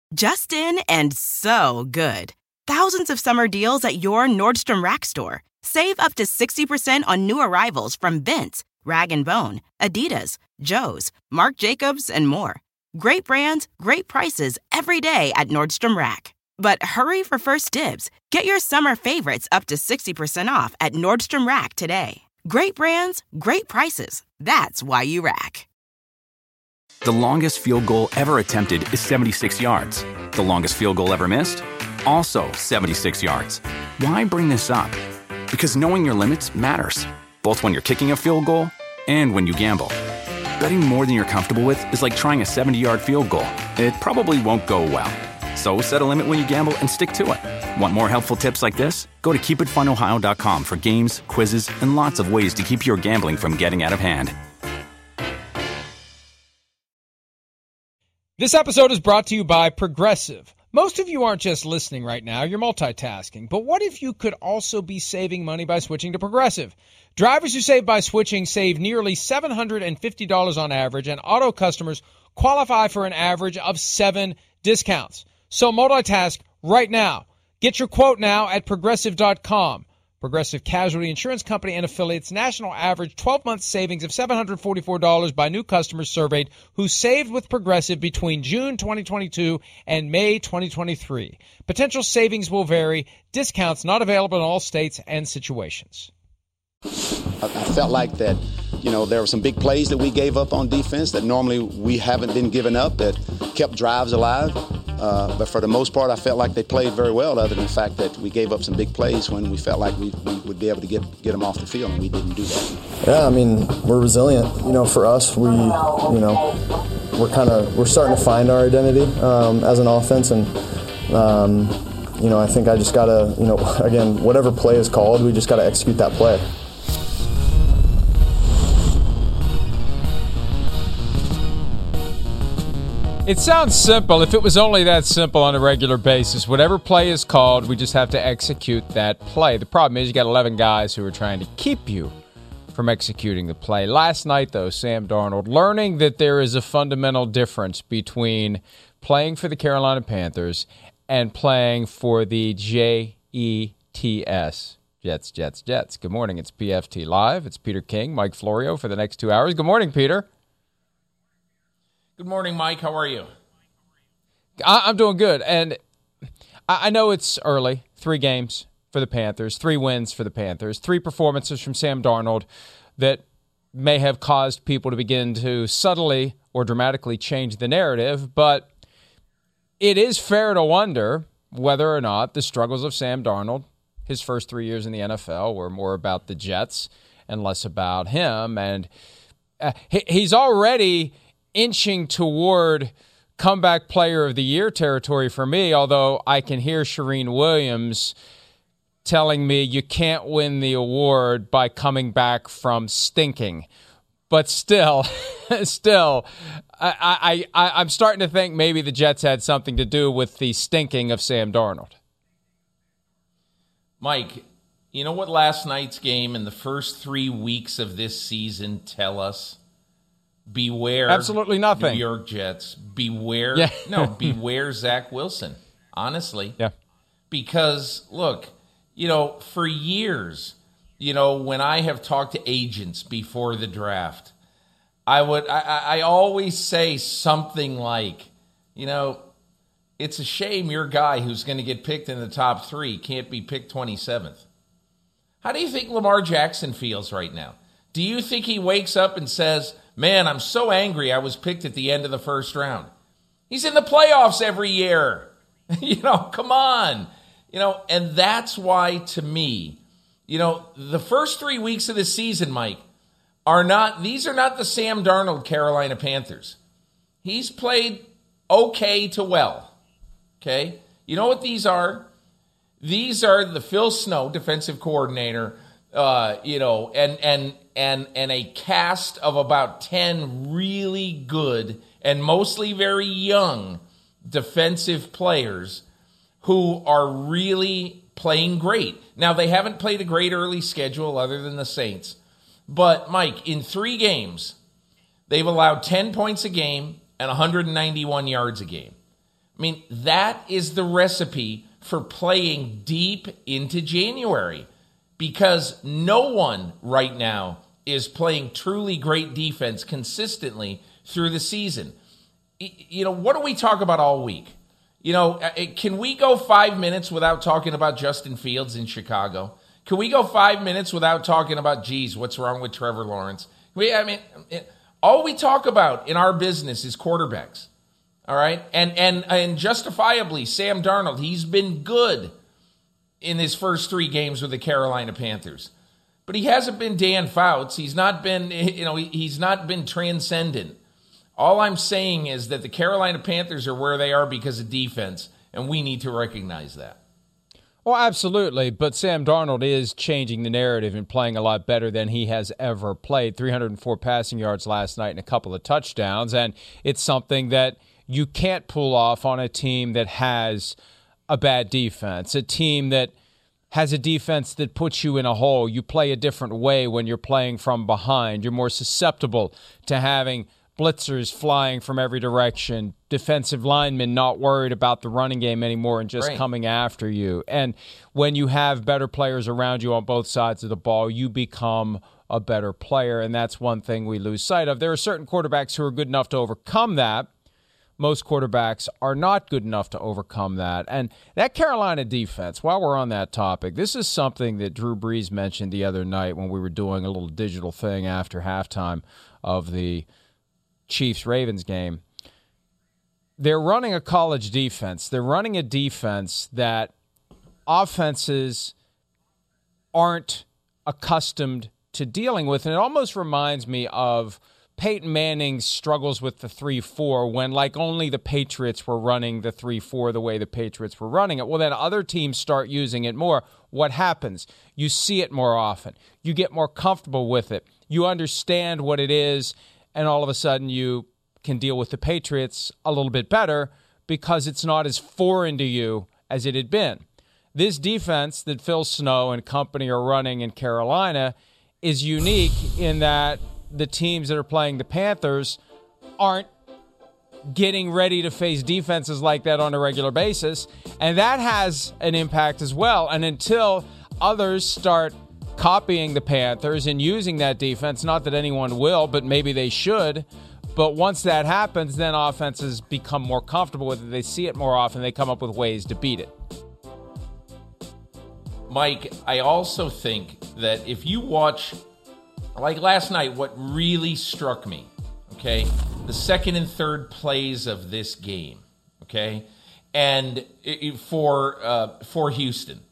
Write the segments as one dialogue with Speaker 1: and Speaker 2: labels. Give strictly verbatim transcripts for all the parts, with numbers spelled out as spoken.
Speaker 1: Just in and so good. Thousands of summer deals at your Nordstrom Rack store. Save up to sixty percent on new arrivals from Vince, Rag and Bone, Adidas, Joe's, Marc Jacobs, and more. Great brands, great prices every day at Nordstrom Rack. But hurry for first dibs. Get your summer favorites up to sixty percent off at Nordstrom Rack today. Great brands, great prices. That's why you rack.
Speaker 2: The longest field goal ever attempted is seventy-six yards. The longest field goal ever missed? Also seventy-six yards. Why bring this up? Because knowing your limits matters, both when you're kicking a field goal and when you gamble. Betting more than you're comfortable with is like trying a seventy-yard field goal. It probably won't go well. So set a limit when you gamble and stick to it. Want more helpful tips like this? Go to keep it fun ohio dot com for games, quizzes, and lots of ways to keep your gambling from getting out of hand.
Speaker 3: This episode is brought to you by Progressive. Most of you aren't just listening right now, you're multitasking. But what if you could also be saving money by switching to Progressive? Drivers who save by switching save nearly seven hundred fifty dollars on average, and auto customers qualify for an average of seven discounts. So multitask right now. Get your quote now at progressive dot com. Progressive Casualty Insurance Company and affiliates, national average twelve-month savings of seven hundred forty-four dollars by new customers surveyed who saved with Progressive between June twenty twenty-two and May twenty twenty-three. Potential savings will vary. Discounts not available in all states and situations.
Speaker 4: I felt like that, you know, there were some big plays that we gave up on defense that normally we haven't been giving up that kept drives alive. Uh, but for the most part, I felt like they played very well, other than the fact that we gave up some big plays when we felt like we, we would be able to get get them off the field, and we didn't do that.
Speaker 5: Yeah, I mean, we're resilient. You know, for us, we, you know, we're kind of we're starting to find our identity um, as an offense, and um, you know, I think I just gotta, you know, again, whatever play is called, we just gotta execute that play.
Speaker 3: It sounds simple. If it was only that simple on a regular basis, whatever play is called, we just have to execute that play. The problem is you got eleven guys who are trying to keep you from executing the play. Last night, though, Sam Darnold, learning that there is a fundamental difference between playing for the Carolina Panthers and playing for the J E T S. Jets, Jets, Jets. Good morning. It's P F T Live. It's Peter King, Mike Florio for the next two hours. Good morning, Peter.
Speaker 6: Good morning, Mike. How are you?
Speaker 3: I'm doing good. And I know it's early. Three games for the Panthers, three wins for the Panthers, three performances from Sam Darnold that may have caused people to begin to subtly or dramatically change the narrative. But it is fair to wonder whether or not the struggles of Sam Darnold, his first three years in the N F L, were more about the Jets and less about him. And uh, he, he's already inching toward comeback player of the year territory for me, although I can hear Shereen Williams telling me you can't win the award by coming back from stinking. But still, still, I, I, I, I'm starting to think maybe the Jets had something to do with the stinking of Sam Darnold.
Speaker 6: Mike, you know what last night's game and the first three weeks of this season tell us? Beware.
Speaker 3: Absolutely nothing.
Speaker 6: New York Jets. Beware.
Speaker 3: Yeah.
Speaker 6: no, beware Zach Wilson. Honestly.
Speaker 3: Yeah.
Speaker 6: Because, look, you know, for years, you know, when I have talked to agents before the draft, I would, I, I always say something like, you know, it's a shame your guy who's going to get picked in the top three can't be picked twenty-seventh. How do you think Lamar Jackson feels right now? Do you think he wakes up and says, man, I'm so angry I was picked at the end of the first round? He's in the playoffs every year. you know, come on. You know, and that's why, to me, you know, the first three weeks of the season, Mike, are not, these are not the Sam Darnold Carolina Panthers. He's played okay to well, okay? You know what these are? These are the Phil Snow, defensive coordinator, uh, you know, and and and and a cast of about ten really good and mostly very young defensive players who are really playing great. Now, they haven't played a great early schedule other than the Saints. But, Mike, in three games, they've allowed ten points a game and one hundred ninety-one yards a game. I mean, that is the recipe for playing deep into January, because no one right now is playing truly great defense consistently through the season. You know, what do we talk about all week? You know, can we go five minutes without talking about Justin Fields in Chicago? Can we go five minutes without talking about, geez, what's wrong with Trevor Lawrence? We, I mean, all we talk about in our business is quarterbacks. All right. And, and, and justifiably, Sam Darnold, he's been good in his first three games with the Carolina Panthers, but he hasn't been Dan Fouts. He's not been, you know, he's not been transcendent. All I'm saying is that the Carolina Panthers are where they are because of defense, and we need to recognize that.
Speaker 3: Well, absolutely, but Sam Darnold is changing the narrative and playing a lot better than he has ever played. three hundred four passing yards last night and a couple of touchdowns, and it's something that you can't pull off on a team that has a bad defense, a team that has a defense that puts you in a hole. You play a different way when you're playing from behind. You're more susceptible to having blitzers flying from every direction, defensive linemen not worried about the running game anymore and just
Speaker 6: right.
Speaker 3: coming after you. And when you have better players around you on both sides of the ball, you become a better player, and that's one thing we lose sight of. There are certain quarterbacks who are good enough to overcome that. Most quarterbacks are not good enough to overcome that. And that Carolina defense, while we're on that topic, this is something that Drew Brees mentioned the other night when we were doing a little digital thing after halftime of the Chiefs-Ravens game. They're running a college defense. They're running a defense that offenses aren't accustomed to dealing with. And it almost reminds me of Peyton Manning's struggles with the three four when, like, only the Patriots were running the three four the way the Patriots were running it. Well, then other teams start using it more. What happens? You see it more often. You get more comfortable with it. You understand what it is, and all of a sudden you can deal with the Patriots a little bit better because it's not as foreign to you as it had been. This defense that Phil Snow and company are running in Carolina is unique in that the teams that are playing the Panthers aren't getting ready to face defenses like that on a regular basis, and that has an impact as well. And until others start copying the Panthers and using that defense, not that anyone will, but maybe they should, but once that happens, then offenses become more comfortable with it. They see it more often. They come up with ways to beat it.
Speaker 6: Mike, I also think that if you watch, like last night, what really struck me, okay, the second and third plays of this game, okay, and it, it, for uh, for Houston.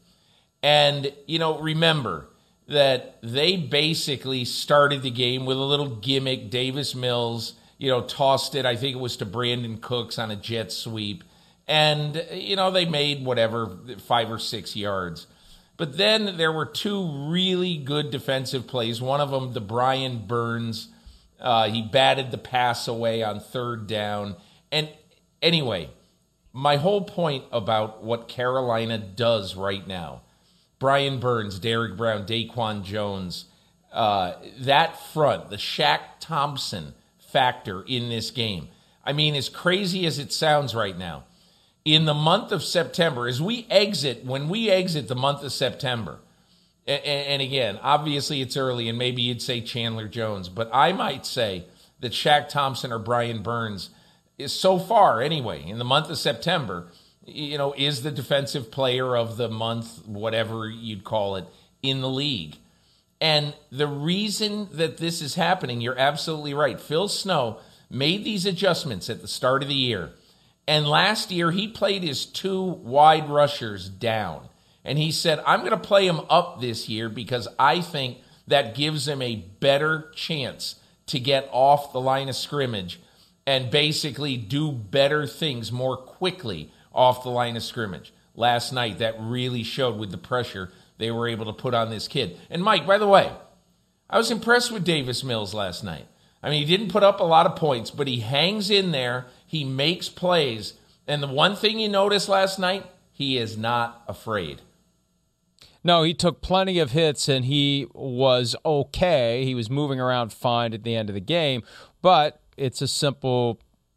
Speaker 6: And, you know, remember that they basically started the game with a little gimmick. Davis Mills, you know, tossed it, I think it was to Brandon Cooks on a jet sweep. And, you know, they made whatever, five or six yards. But then there were two really good defensive plays. One of them, the Brian Burns, uh, he batted the pass away on third down. And anyway, my whole point about what Carolina does right now, Brian Burns, Derrick Brown, Daquan Jones, uh, that front, the Shaq Thompson factor in this game. I mean, as crazy as it sounds right now, in the month of September, as we exit, when we exit the month of September, and, and again, obviously it's early, and maybe you'd say Chandler Jones, but I might say that Shaq Thompson or Brian Burns is so far, anyway, in the month of September, you know, is the defensive player of the month, whatever you'd call it, in the league. And the reason that this is happening, you're absolutely right. Phil Snow made these adjustments at the start of the year. And last year, he played his two wide rushers down. And he said, I'm going to play him up this year because I think that gives him a better chance to get off the line of scrimmage and basically do better things more quickly off the line of scrimmage. Last night, that really showed with the pressure they were able to put on this kid. And Mike, by the way, I was impressed with Davis Mills last night. I mean, he didn't put up a lot of points, but he hangs in there. He makes plays. And the one thing you noticed last night, he is not afraid.
Speaker 3: No, he took plenty of hits, and he was okay. He was moving around fine at the end of the game. But it's a simple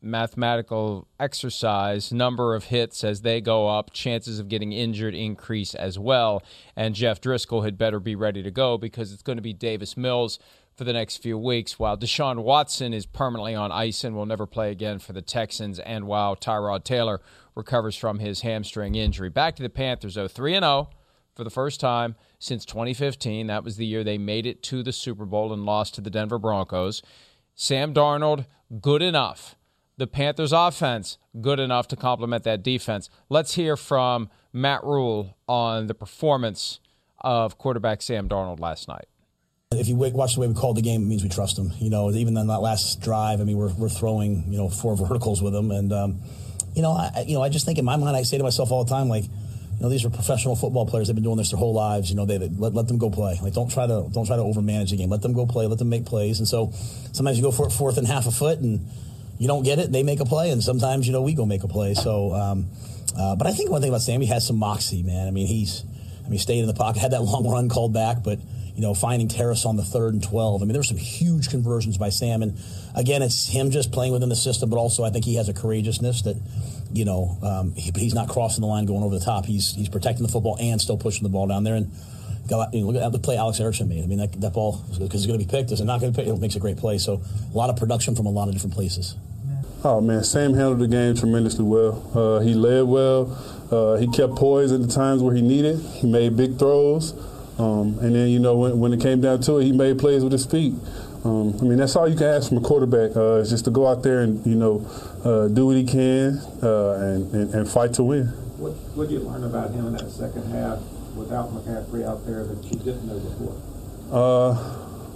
Speaker 3: mathematical exercise, number of hits as they go up, chances of getting injured increase as well. And Jeff Driscoll had better be ready to go because it's going to be Davis Mills for the next few weeks, while Deshaun Watson is permanently on ice and will never play again for the Texans, and while Tyrod Taylor recovers from his hamstring injury. Back to the Panthers, though, three and oh for the first time since twenty fifteen. That was the year they made it to the Super Bowl and lost to the Denver Broncos. Sam Darnold, good enough. The Panthers' offense, good enough to complement that defense. Let's hear from Matt Rule on the performance of quarterback Sam Darnold last night.
Speaker 7: If you watch the way we called the game, it means we trust him. You know, even on that last drive, I mean, we're we're throwing, you know, four verticals with him, and um, you know, I you know, I just think in my mind, I say to myself all the time, like, you know, these are professional football players. They've been doing this their whole lives. You know, they, they let, let them go play. Like, don't try to don't try to overmanage the game. Let them go play. Let them make plays. And so sometimes you go for it fourth and half a foot, and you don't get it. They make a play, and sometimes you know we go make a play. So, um, uh, but I think one thing about Sam, he has some moxie, man. I mean, he's I mean, stayed in the pocket, had that long run called back, but. You know, finding Terrace on the third and twelve. I mean, there were some huge conversions by Sam. And, again, it's him just playing within the system, but also I think he has a courageousness that, you know, um, he, he's not crossing the line going over the top. He's he's protecting the football and still pushing the ball down there. And got, you know, look at the play Alex Erickson made. I mean, that, that ball, because it's going to be picked, is it not going to be picked? It makes a great play. So a lot of production from a lot of different places.
Speaker 8: Oh, man, Sam handled the game tremendously well. Uh, he led well. Uh, he kept poise at the times where he needed. He made big throws. Um, and then, you know, when, when it came down to it, he made plays with his feet. Um, I mean, that's all you can ask from a quarterback, uh, is just to go out there and, you know, uh, do what he can uh, and, and, and fight to win.
Speaker 9: What what did you learn about him in that second half without McCaffrey out there that you didn't know before?
Speaker 8: Uh,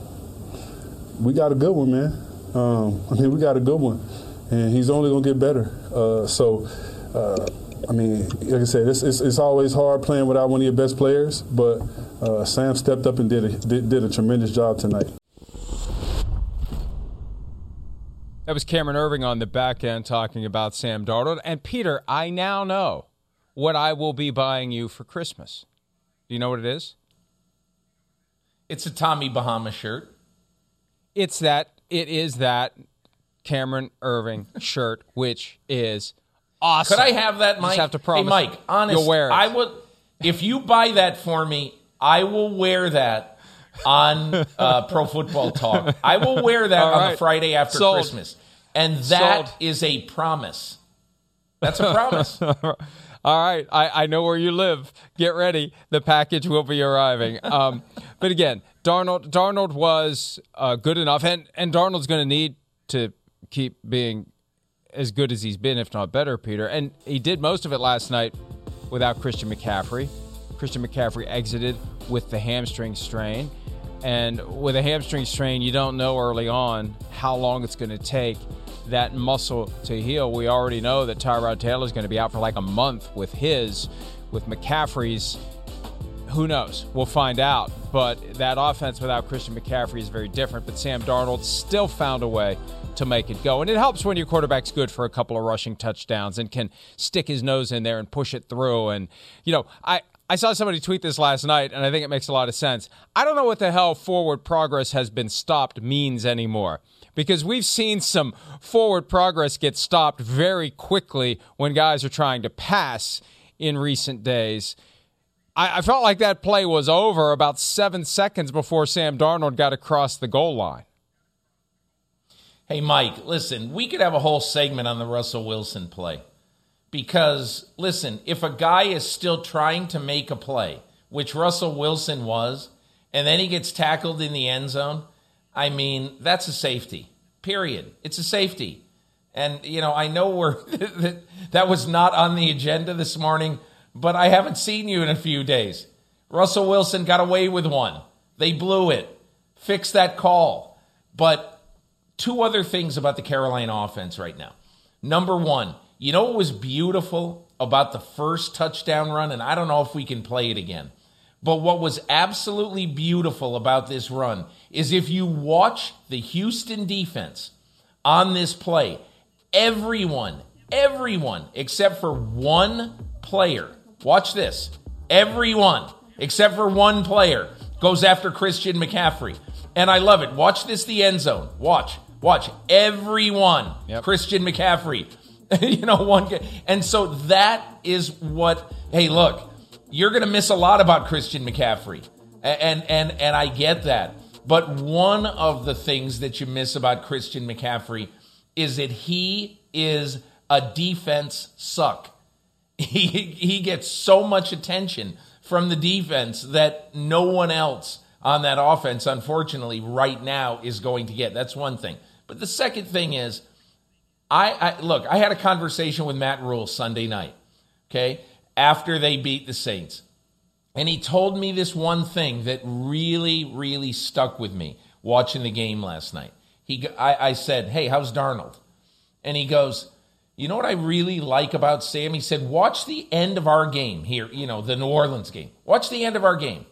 Speaker 8: we got a good one, man. Um, I mean, we got a good one. And he's only going to get better. Uh, so, uh, I mean, like I said, it's, it's, it's always hard playing without one of your best players, but uh, Sam stepped up and did a, did, did a tremendous job tonight.
Speaker 3: That was Cameron Irving on the back end talking about Sam Darnold. And, Peter, I now know what I will be buying you for Christmas. Do you know what it is?
Speaker 6: It's a Tommy Bahama shirt.
Speaker 3: It's that. It is that Cameron Irving shirt, which is awesome.
Speaker 6: Could I have that, Mike?
Speaker 3: You just have to promise.
Speaker 6: Hey, Mike, honest,
Speaker 3: you'll wear it.
Speaker 6: I would, if you buy that for me, I will wear that on uh, Pro Football Talk. I will wear that
Speaker 3: All
Speaker 6: on
Speaker 3: right.
Speaker 6: the Friday after
Speaker 3: Sold.
Speaker 6: Christmas. And that
Speaker 3: Sold.
Speaker 6: is a promise. That's a promise.
Speaker 3: All right. I, I know where you live. Get ready. The package will be arriving. Um, but again, Darnold Darnold was uh, good enough, and, and Darnold's going to need to keep being as good as he's been, if not better, Peter. And he did most of it last night without Christian McCaffrey. Christian McCaffrey exited with the hamstring strain. And with a hamstring strain, you don't know early on how long it's going to take that muscle to heal. We already know that Tyrod Taylor is going to be out for like a month with his. With McCaffrey's, who knows? We'll find out. But that offense without Christian McCaffrey is very different. But Sam Darnold still found a way to make it go. And it helps when your quarterback's good for a couple of rushing touchdowns and can stick his nose in there and push it through. And, you know, I, I saw somebody tweet this last night, and I think it makes a lot of sense. I don't know what the hell forward progress has been stopped means anymore, because we've seen some forward progress get stopped very quickly when guys are trying to pass in recent days. I, I felt like that play was over about seven seconds before Sam Darnold got across the goal line.
Speaker 6: Hey, Mike, listen, we could have a whole segment on the Russell Wilson play. Because, listen, if a guy is still trying to make a play, which Russell Wilson was, and then he gets tackled in the end zone, I mean, that's a safety, period. It's a safety. And, you know, I know we're that was not on the agenda this morning, but I haven't seen you in a few days. Russell Wilson got away with one. They blew it. Fix that call. But two other things about the Carolina offense right now. Number one, you know what was beautiful about the first touchdown run? And I don't know if we can play it again. But what was absolutely beautiful about this run is if you watch the Houston defense on this play, everyone, everyone except for one player, watch this, everyone except for one player goes after Christian McCaffrey. And I love it. Watch this, the end zone. Watch. Watch everyone.
Speaker 3: Yep.
Speaker 6: Christian McCaffrey. you know, one game. And so that is what, hey, look, you're going to miss a lot about Christian McCaffrey. And, and, and I get that. But one of the things that you miss about Christian McCaffrey is that he is a defense suck. He, he gets so much attention from the defense that no one else on that offense, unfortunately, right now is going to get. That's one thing. But the second thing is, I, I look, I had a conversation with Matt Rule Sunday night, okay, after they beat the Saints. And he told me this one thing that really, really stuck with me watching the game last night. He, I, I said, hey, how's Darnold? And he goes, you know what I really like about Sam? He said, watch the end of our game here, you know, the New Orleans game. Watch the end of our game.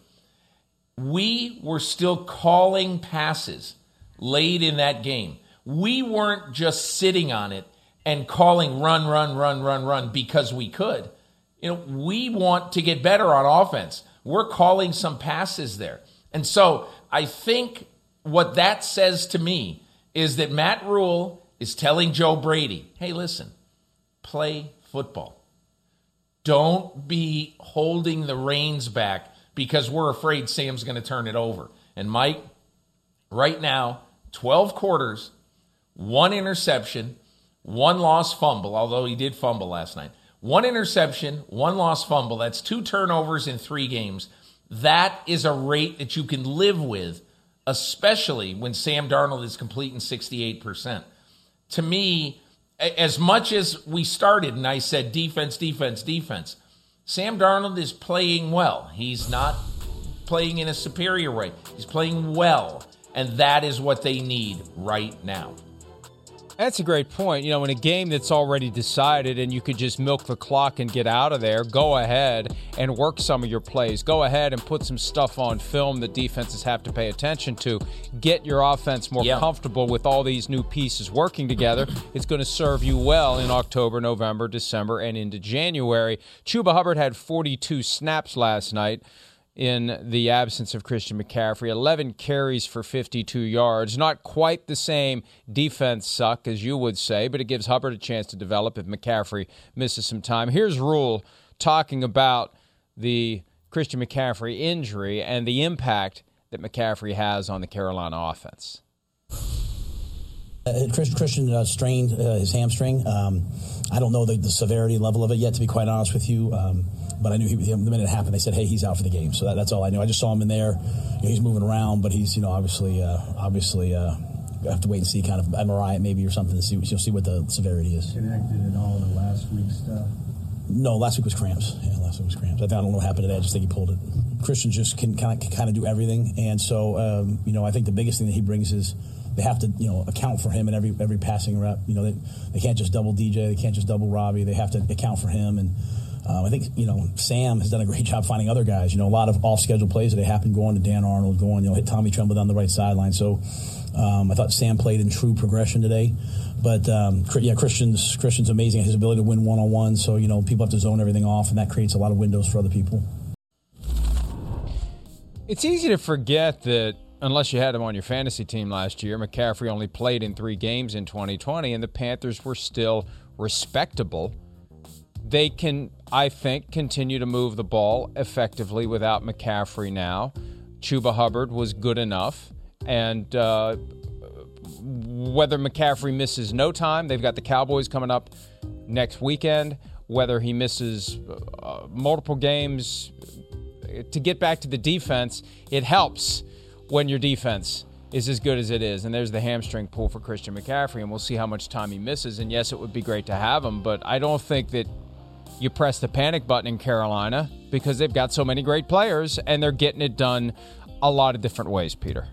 Speaker 6: We were still calling passes late in that game. We weren't just sitting on it and calling run, run, run, run, run because we could. You know, we want to get better on offense. We're calling some passes there. And so I think what that says to me is that Matt Rule is telling Joe Brady, hey, listen, play football. Don't be holding the reins back because we're afraid Sam's going to turn it over. And Mike, right now, twelve quarters, one interception, one lost fumble, although he did fumble last night. One interception, one lost fumble. That's two turnovers in three games. That is a rate that you can live with, especially when Sam Darnold is completing sixty-eight percent. To me, as much as we started and I said defense, defense, defense, Sam Darnold is playing well. He's not playing in a superior way. He's playing well, and that is what they need right now.
Speaker 3: That's a great point. You know, in a game that's already decided and you could just milk the clock and get out of there, go ahead and work some of your plays. Go ahead and put some stuff on film that defenses have to pay attention to. Get your offense more
Speaker 6: yeah.
Speaker 3: comfortable with all these new pieces working together. It's going to serve you well in October, November, December, and into January. Chuba Hubbard had forty-two snaps last night in the absence of Christian McCaffrey. eleven carries for fifty-two yards. Not quite the same defense suck as you would say, but it gives Hubbard a chance to develop if McCaffrey misses some time. Here's Rule talking about the Christian McCaffrey injury and the impact that McCaffrey has on the Carolina offense.
Speaker 7: Uh, Christian uh, strained uh, his hamstring. Um, I don't know the, the severity level of it yet, to be quite honest with you. Um, but I knew he, the minute it happened, they said, "Hey, he's out for the game." So that, that's all I knew. I just saw him in there. You know, he's moving around, but he's, you know, obviously, uh, obviously, uh, I have to wait and see, kind of M R I maybe or something to see. You'll see what the severity is.
Speaker 9: Connected at all to last week's stuff?
Speaker 7: No, last week was cramps. Yeah, last week was cramps. I, think, I don't know what happened today. I just think he pulled it. Christian just can kind of, kind of do everything, and so um, you know, I think the biggest thing that he brings is they have to, you know, account for him in every every passing rep. You know, they they can't just double D J, they can't just double Robbie. They have to account for him, and um, I think, you know, Sam has done a great job finding other guys. You know, a lot of off-schedule plays that they happen going to Dan Arnold, going, you know, hit Tommy Tremble down the right sideline. So um, I thought Sam played in true progression today. But um, yeah, Christian's Christian's amazing, his ability to win one-on-one. So, you know, people have to zone everything off, and that creates a lot of windows for other people.
Speaker 3: It's easy to forget that unless you had him on your fantasy team last year, McCaffrey only played in three games in twenty twenty, and the Panthers were still respectable. They can, I think, continue to move the ball effectively without McCaffrey now. Chuba Hubbard was good enough, and uh, whether McCaffrey misses no time, they've got the Cowboys coming up next weekend, whether he misses uh, multiple games, to get back to the defense, it helps when your defense is as good as it is. And there's the hamstring pull for Christian McCaffrey, and we'll see how much time he misses. And yes, it would be great to have him, but I don't think that you press the panic button in Carolina because they've got so many great players, and they're getting it done a lot of different ways, Peter.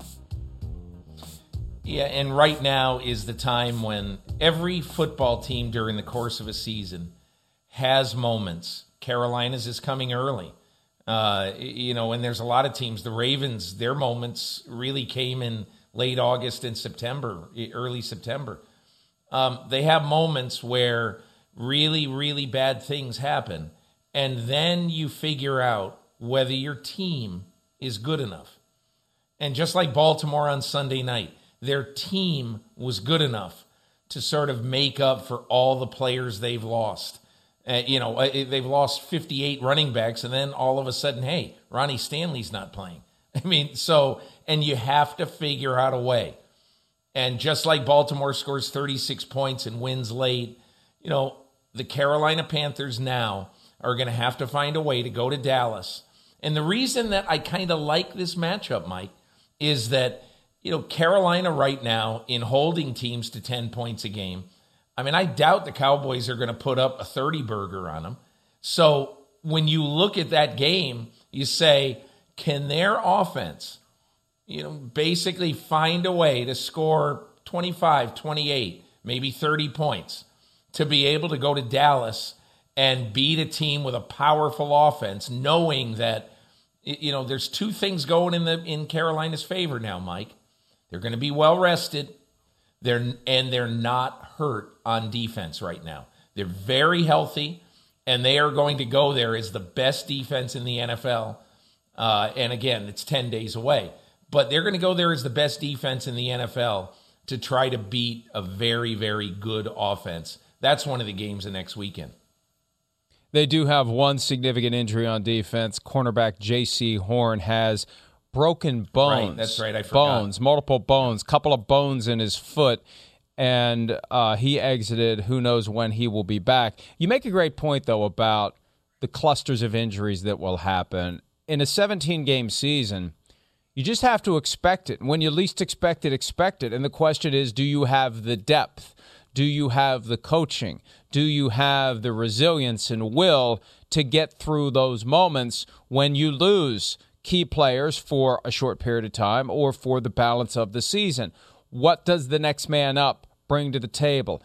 Speaker 6: Yeah, and right now is the time when every football team during the course of a season has moments. Carolina's is coming early. Uh, you know, and there's a lot of teams. The Ravens, their moments really came in late August and September, early September. Um, they have moments where really, really bad things happen, and then you figure out whether your team is good enough. And just like Baltimore on Sunday night, their team was good enough to sort of make up for all the players they've lost. Uh, you know, they've lost fifty-eight running backs, and then all of a sudden, hey, Ronnie Stanley's not playing. I mean, so, and you have to figure out a way. And just like Baltimore scores thirty-six points and wins late, you know, the Carolina Panthers now are going to have to find a way to go to Dallas. And the reason that I kind of like this matchup, Mike, is that, you know, Carolina right now in holding teams to ten points a game, I mean, I doubt the Cowboys are going to put up a thirty burger on them. So when you look at that game, you say, can their offense, you know, basically find a way to score twenty-five, twenty-eight, maybe thirty points to be able to go to Dallas and beat a team with a powerful offense, knowing that, you know, there's two things going in the in Carolina's favor now, Mike. They're going to be well rested. They're and they're not hurt on defense right now. They're very healthy, and they are going to go there as the best defense in the N F L. Uh, and again, it's ten days away. But they're going to go there as the best defense in the N F L to try to beat a very, very good offense. That's one of the games the next weekend.
Speaker 3: They do have one significant injury on defense. Cornerback J C Horn has broken bones.
Speaker 6: Right, that's right, I forgot.
Speaker 3: Bones, multiple bones, couple of bones in his foot, and uh, he exited. Who knows when he will be back. You make a great point, though, about the clusters of injuries that will happen. In a seventeen-game season, you just have to expect it. When you least expect it, expect it. And the question is, do you have the depth? Do you have the coaching? Do you have the resilience and will to get through those moments when you lose key players for a short period of time or for the balance of the season? What does the next man up bring to the table?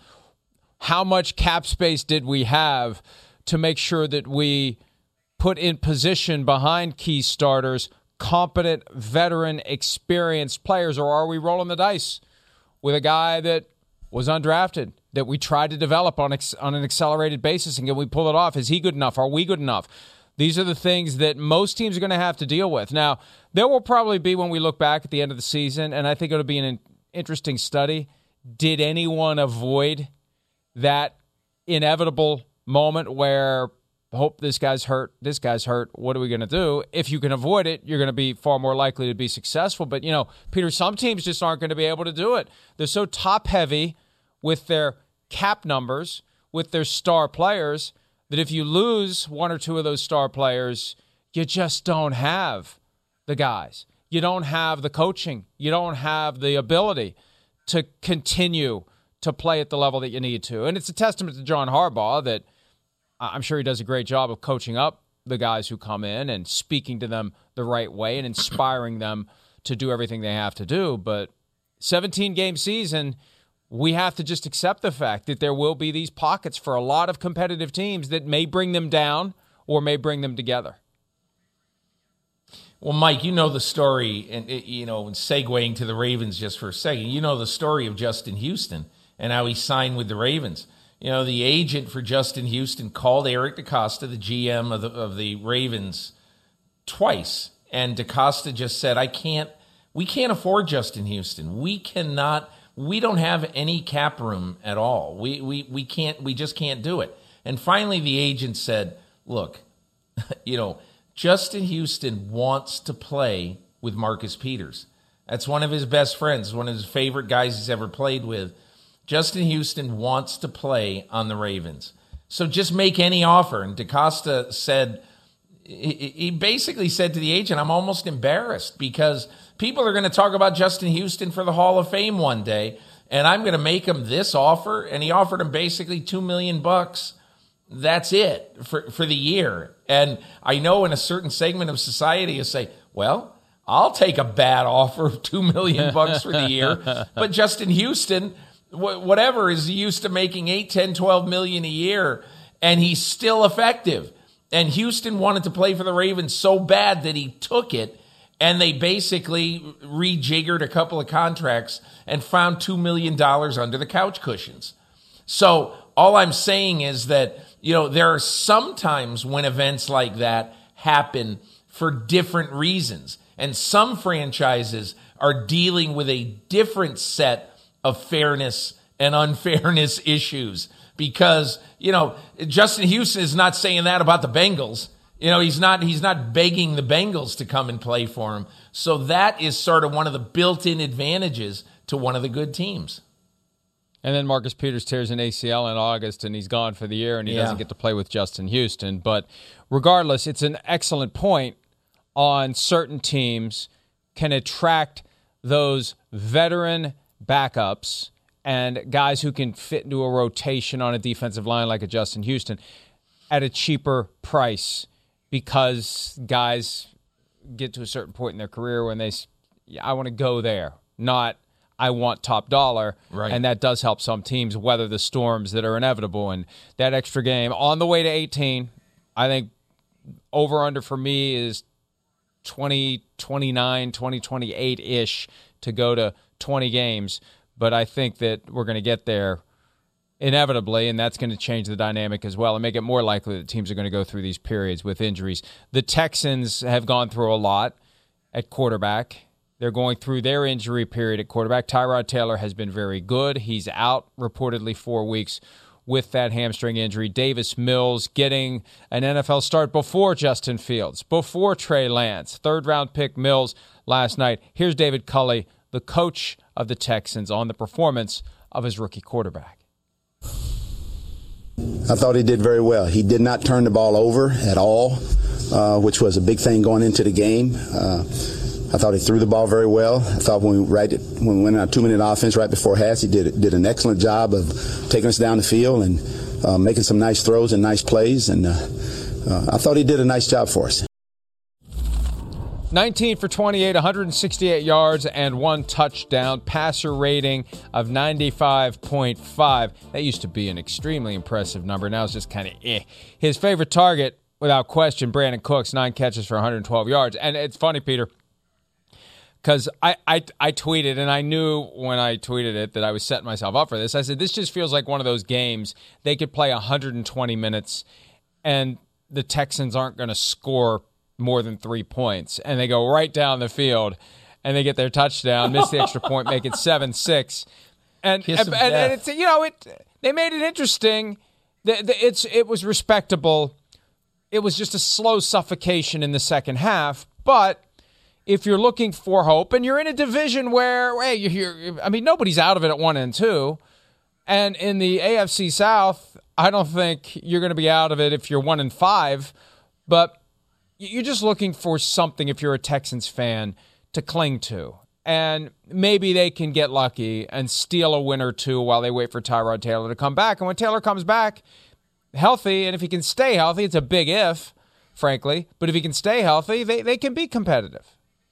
Speaker 3: How much cap space did we have to make sure that we put in position behind key starters competent, veteran, experienced players, or are we rolling the dice with a guy that was undrafted, that we tried to develop on ex- on an accelerated basis, and can we pull it off? Is he good enough? Are we good enough? These are the things that most teams are going to have to deal with. Now, there will probably be, when we look back at the end of the season, and I think it'll be an interesting study, did anyone avoid that inevitable moment where, hope this guy's hurt, this guy's hurt, what are we going to do? If you can avoid it, you're going to be far more likely to be successful. But, you know, Peter, some teams just aren't going to be able to do it. They're so top-heavy with their cap numbers, with their star players, that if you lose one or two of those star players, you just don't have the guys. You don't have the coaching. You don't have the ability to continue to play at the level that you need to. And it's a testament to John Harbaugh that I'm sure he does a great job of coaching up the guys who come in and speaking to them the right way and inspiring them to do everything they have to do. But seventeen-game season, we have to just accept the fact that there will be these pockets for a lot of competitive teams that may bring them down or may bring them together.
Speaker 6: Well, Mike, you know the story, and you know, segueing to the Ravens just for a second, you know the story of Justin Houston and how he signed with the Ravens. You know, the agent for Justin Houston called Eric DeCosta, the G M of the, of the Ravens, twice. And DeCosta just said, I can't, we can't afford Justin Houston. We cannot, we don't have any cap room at all. We, we, we can't, we just can't do it. And finally, the agent said, look, you know, Justin Houston wants to play with Marcus Peters. That's one of his best friends, one of his favorite guys he's ever played with. Justin Houston wants to play on the Ravens. So just make any offer. And DeCosta said, he basically said to the agent, I'm almost embarrassed because people are going to talk about Justin Houston for the Hall of Fame one day, and I'm going to make him this offer. And he offered him basically two million bucks. That's it for, for the year. And I know in a certain segment of society you say, well, I'll take a bad offer of two million bucks for the year. But Justin Houston, whatever, is used to making eight, ten, twelve million a year, and he's still effective. And Houston wanted to play for the Ravens so bad that he took it, and they basically rejiggered a couple of contracts and found two million dollars under the couch cushions. So all I'm saying is that, you know, there are some times when events like that happen for different reasons. And some franchises are dealing with a different set of fairness and unfairness issues. Because, you know, Justin Houston is not saying that about the Bengals. You know, he's not he's not begging the Bengals to come and play for him. So that is sort of one of the built-in advantages to one of the good teams.
Speaker 3: And then Marcus Peters tears an A C L in August, and he's gone for the year, and he yeah. doesn't get to play with Justin Houston. But regardless, it's an excellent point on certain teams can attract those veteran backups and guys who can fit into a rotation on a defensive line like a Justin Houston at a cheaper price, because guys get to a certain point in their career when they, I want to go there, not I want top dollar.
Speaker 6: Right.
Speaker 3: And that does help some teams weather the storms that are inevitable. And that extra game on the way to eighteen, I think over under for me is twenty twenty-nine, twenty twenty-eight-ish to go to twenty games. But I think that we're going to get there inevitably, and that's going to change the dynamic as well and make it more likely that teams are going to go through these periods with injuries. The Texans have gone through a lot at quarterback. They're going through their injury period at quarterback. Tyrod Taylor has been very good. He's out reportedly four weeks with that hamstring injury. Davis Mills getting an N F L start before Justin Fields, before Trey Lance. Third-round pick Mills last night. Here's David Culley, the coach of the Texans, on the performance of his rookie quarterback.
Speaker 4: I thought he did very well. He did not turn the ball over at all, uh, which was a big thing going into the game. Uh, I thought he threw the ball very well. I thought when we, right, when we went on a two-minute offense right before half, he did did an excellent job of taking us down the field and uh, making some nice throws and nice plays. And uh, uh, I thought he did a nice job for us.
Speaker 3: nineteen for twenty-eight, one hundred sixty-eight yards, and one touchdown. Passer rating of ninety-five point five. That used to be an extremely impressive number. Now it's just kind of eh. His favorite target, without question, Brandon Cooks, nine catches for one hundred twelve yards. And it's funny, Peter, because I, I, I tweeted, and I knew when I tweeted it that I was setting myself up for this. I said, this just feels like one of those games they could play one hundred twenty minutes, and the Texans aren't going to score more than three points, and they go right down the field and they get their touchdown, miss the extra point, make it seven six, and and, and, and it's, you know, it they made it interesting. The, the, it's it was respectable. It was just a slow suffocation in the second half. But if you're looking for hope, and you're in a division where, hey, you're here, I mean, nobody's out of it at one and two, and in the A F C South, I don't think you're going to be out of it if you're one and five, but you're just looking for something, if you're a Texans fan, to cling to. And maybe they can get lucky and steal a win or two while they wait for Tyrod Taylor to come back. And when Taylor comes back healthy, and if he can stay healthy, it's a big if, frankly, but if he can stay healthy, they, they can be competitive.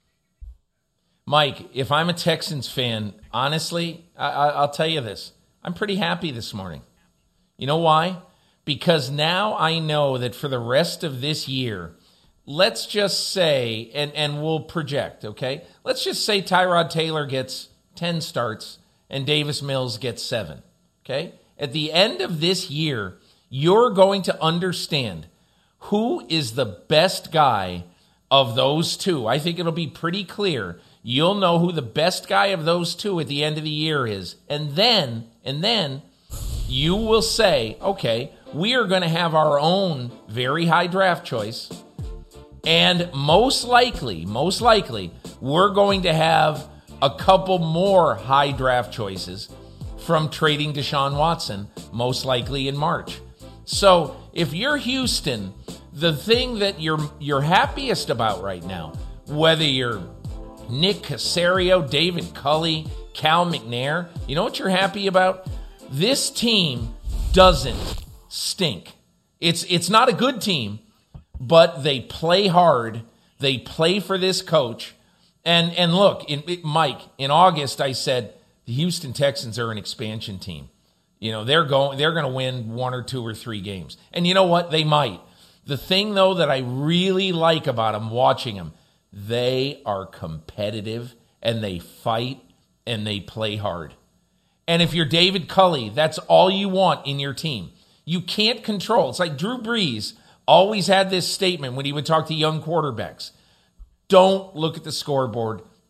Speaker 6: Mike, if I'm a Texans fan, honestly, I, I, I'll tell you this. I'm pretty happy this morning. You know why? Because now I know that for the rest of this year, let's just say, and, and we'll project, okay? Let's just say Tyrod Taylor gets ten starts and Davis Mills gets seven, okay? At the end of this year, you're going to understand who is the best guy of those two. I think it'll be pretty clear. You'll know who the best guy of those two at the end of the year is. And then, and then you will say, okay, we are going to have our own very high draft choice. And most likely, most likely, we're going to have a couple more high draft choices from trading Deshaun Watson, most likely in March. So if you're Houston, the thing that you're you're happiest about right now, whether you're Nick Caserio, David Culley, Cal McNair, you know what you're happy about? This team doesn't stink. It's it's not a good team, but they play hard. They play for this coach. And and look, in, in, Mike, in August I said the Houston Texans are an expansion team. You know, they're going they're going to win one or two or three games. And you know what? They might. The thing, though, that I really like about them, watching them, they are competitive and they fight and they play hard. And if you're David Culley, that's all you want in your team. You can't control. It's like Drew Brees always had this statement when he would talk to young quarterbacks. Don't look at the scoreboard.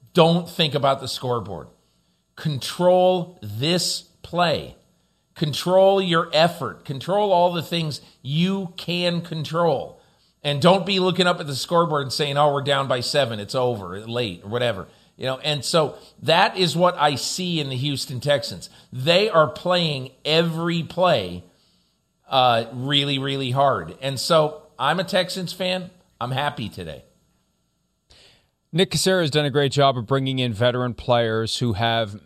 Speaker 6: don't think about the scoreboard. Control this play. Control your effort. Control all the things you can control. And don't be looking up at the scoreboard and saying, oh, we're down by seven, it's over, late, or whatever. You know, and so that is what I see in the Houston Texans. They are playing every play uh, really, really hard. And so I'm a Texans fan. I'm happy today.
Speaker 3: Nick Caserio has done a great job of bringing in veteran players who have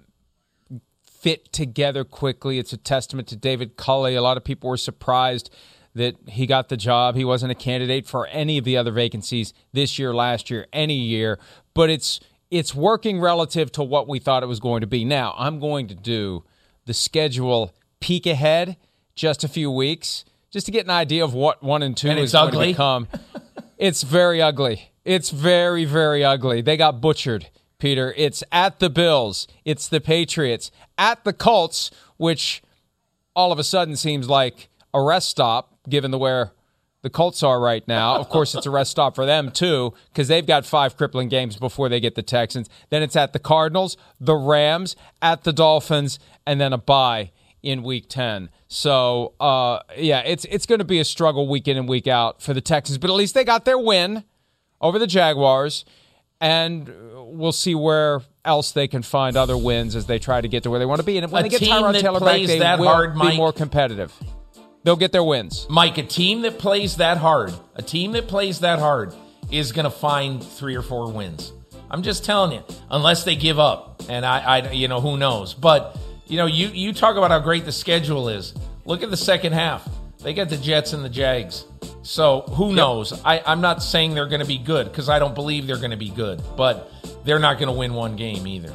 Speaker 3: fit together quickly. It's a testament to David Culley. A lot of people were surprised that he got the job. He wasn't a candidate for any of the other vacancies this year, last year, any year. But it's it's working relative to what we thought it was going to be. Now, I'm going to do the schedule peek ahead just a few weeks, just to get an idea of what one and two
Speaker 6: and
Speaker 3: is
Speaker 6: going
Speaker 3: ugly. to become. It's very ugly. It's very, very ugly. They got butchered, Peter. It's at the Bills. It's the Patriots. At the Colts, which all of a sudden seems like a rest stop, given the where the Colts are right now. Of course, it's a rest stop for them, too, because they've got five crippling games before they get the Texans. Then it's at the Cardinals, the Rams, at the Dolphins, and then a bye in week ten. So, uh, yeah, it's it's going to be a struggle week in and week out for the Texans, but at least they got their win over the Jaguars, and we'll see where else they can find other wins as they try to get to where they want to be. And when
Speaker 6: a
Speaker 3: they get
Speaker 6: team
Speaker 3: Tyrod
Speaker 6: that
Speaker 3: Taylor back,
Speaker 6: plays
Speaker 3: they
Speaker 6: that
Speaker 3: will
Speaker 6: hard,
Speaker 3: be
Speaker 6: Mike,
Speaker 3: more competitive. They'll get their wins.
Speaker 6: Mike, a team that plays that hard, a team that plays that hard is going to find three or four wins. I'm just telling you, unless they give up. And I, I you know, who knows? But, you know, you, you talk about how great the schedule is. Look at the second half. They got the Jets and the Jags. So who yep. knows? I, I'm not saying they're going to be good because I don't believe they're going to be good. But they're not going to win one game either.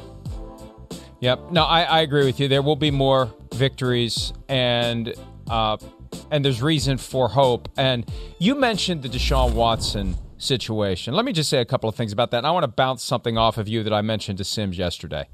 Speaker 3: Yep. No, I, I agree with you. There will be more victories, and uh, and there's reason for hope. And you mentioned the Deshaun Watson situation. Let me just say a couple of things about that. And I want to bounce something off of you that I mentioned to Sims yesterday.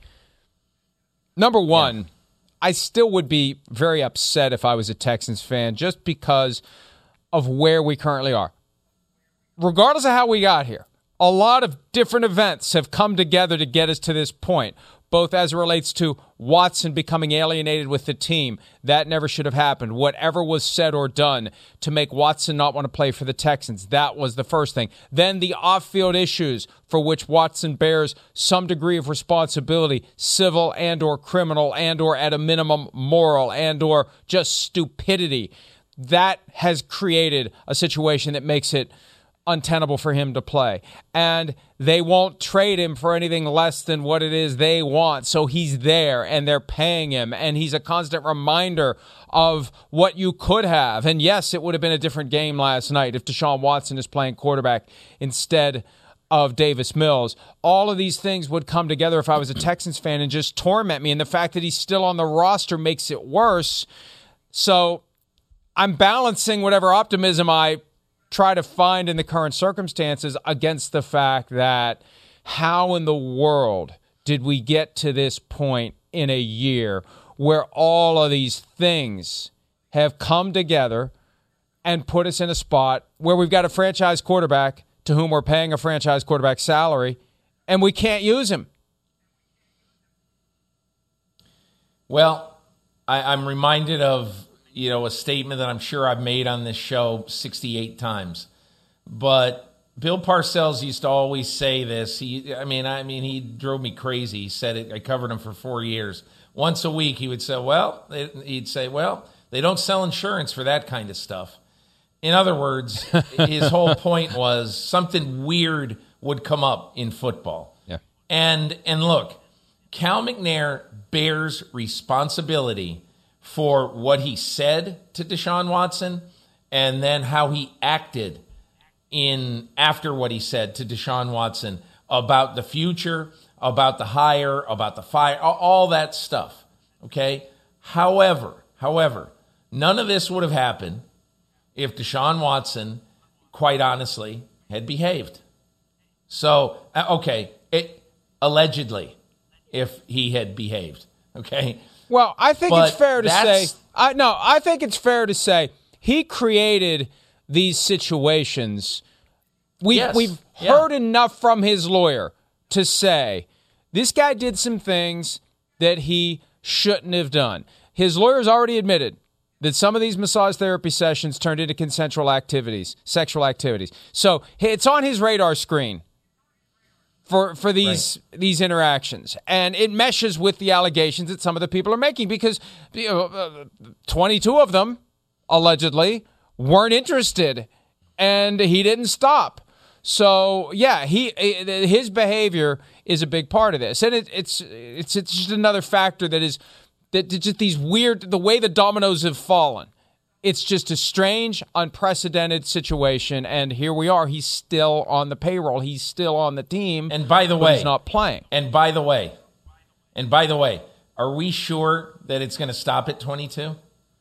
Speaker 3: Number one, yeah. I still would be very upset if I was a Texans fan just because of where we currently are. Regardless of how we got here, a lot of different events have come together to get us to this point, both as it relates to Watson becoming alienated with the team. That never should have happened. Whatever was said or done to make Watson not want to play for the Texans, that was the first thing. Then the off-field issues for which Watson bears some degree of responsibility, civil and or criminal and or at a minimum moral and or just stupidity. That has created a situation that makes it untenable for him to play. And they won't trade him for anything less than what it is they want. So he's there and they're paying him. And he's a constant reminder of what you could have. And yes, it would have been a different game last night if Deshaun Watson is playing quarterback instead of Davis Mills. All of these things would come together if I was a Texans fan and just torment me. And the fact that he's still on the roster makes it worse. So I'm balancing whatever optimism I try to find in the current circumstances against the fact that how in the world did we get to this point in a year where all of these things have come together and put us in a spot where we've got a franchise quarterback to whom we're paying a franchise quarterback salary and we can't use him?
Speaker 6: Well, I, I'm reminded of you know, a statement that I'm sure I've made on this show sixty-eight times. But Bill Parcells used to always say this. He, I mean, I mean, he drove me crazy. He said it. I covered him for four years. Once a week, he would say, well, he'd say, well, they don't sell insurance for that kind of stuff. In other words, his whole point was something weird would come up in football.
Speaker 3: Yeah.
Speaker 6: And, and look, Cal McNair bears responsibility for what he said to Deshaun Watson and then how he acted in after what he said to Deshaun Watson about the future, about the hire, about the fire, all that stuff, okay? However, however, none of this would have happened if Deshaun Watson, quite honestly, had behaved. So, okay, it, allegedly, if he had behaved, okay?
Speaker 3: Well, I think
Speaker 6: but
Speaker 3: it's fair to say, I no, I think it's fair to say he created these situations. We,
Speaker 6: yes,
Speaker 3: we've
Speaker 6: yeah.
Speaker 3: heard enough from his lawyer to say This guy did some things that he shouldn't have done. His lawyers already admitted that some of these massage therapy sessions turned into consensual activities, sexual activities. So it's on his radar screen for for these right. these interactions, and it meshes with the allegations that some of the people are making, because you know, uh, twenty-two of them allegedly weren't interested, and he didn't stop. So yeah, he his behavior is a big part of this, and it, it's it's it's just another factor that is that just these weird, the way the dominoes have fallen. It's just a strange, unprecedented situation, and here we are. He's still on the payroll. He's still on the team.
Speaker 6: And by the
Speaker 3: but
Speaker 6: way,
Speaker 3: he's not playing.
Speaker 6: And by the way, and by the way, are we sure that it's going to stop at twenty-two?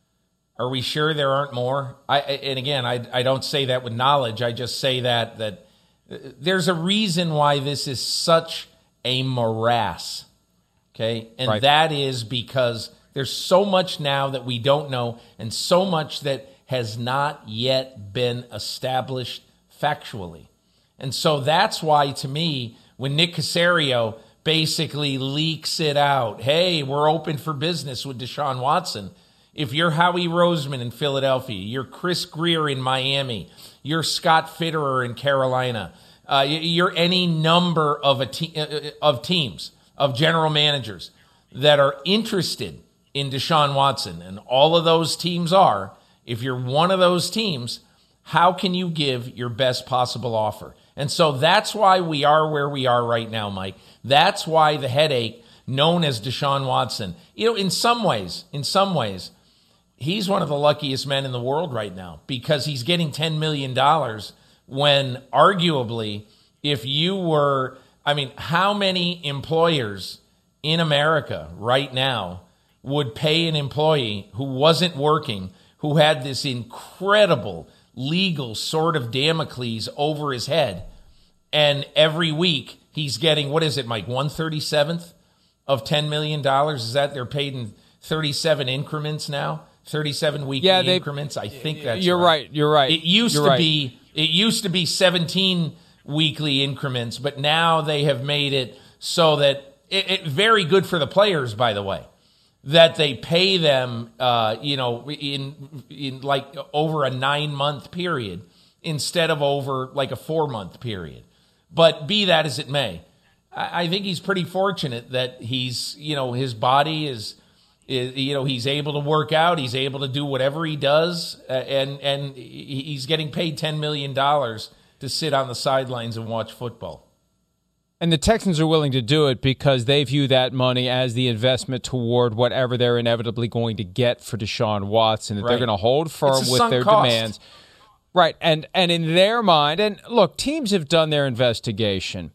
Speaker 6: Are we sure there aren't more? I and again, I I don't say that with knowledge. I just say that that there's a reason why this is such a morass. Okay, and
Speaker 3: right.
Speaker 6: that is because there's so much now that we don't know, and so much that has not yet been established factually. And so that's why, to me, when Nick Caserio basically leaks it out, hey, we're open for business with Deshaun Watson. If you're Howie Roseman in Philadelphia, you're Chris Greer in Miami, you're Scott Fitterer in Carolina, uh, you're any number of a te- of teams, of general managers that are interested in Deshaun Watson, and all of those teams are, if you're one of those teams, how can you give your best possible offer? And so that's why we are where we are right now, Mike. That's why the headache known as Deshaun Watson, you know, in some ways, in some ways, he's one of the luckiest men in the world right now, because he's getting ten million dollars when arguably, if you were, I mean, how many employers in America right now would pay an employee who wasn't working, who had this incredible legal sword of Damocles over his head, and every week he's getting, what is it, Mike, one thirty-seventh of ten million dollars? Is that they're paid in thirty-seven increments now? thirty-seven weekly
Speaker 3: yeah, they,
Speaker 6: increments? I think that's
Speaker 3: you're right. right. You're right.
Speaker 6: It used
Speaker 3: you're
Speaker 6: to
Speaker 3: right.
Speaker 6: be it used to be seventeen weekly increments, but now they have made it so that it, it very good for the players, by the way, that they pay them, uh, you know, in in like over a nine month period instead of over like a four month period. But be that as it may, I, I think he's pretty fortunate that he's, you know, his body is, is, you know, he's able to work out, he's able to do whatever he does, uh, and and he's getting paid ten million dollars to sit on the sidelines and watch football.
Speaker 3: And the Texans are willing to do it because they view that money as the investment toward whatever they're inevitably going to get for Deshaun Watson, that right. they're going to hold firm with their
Speaker 6: cost.
Speaker 3: demands. Right. And and in their mind, and look, teams have done their investigation.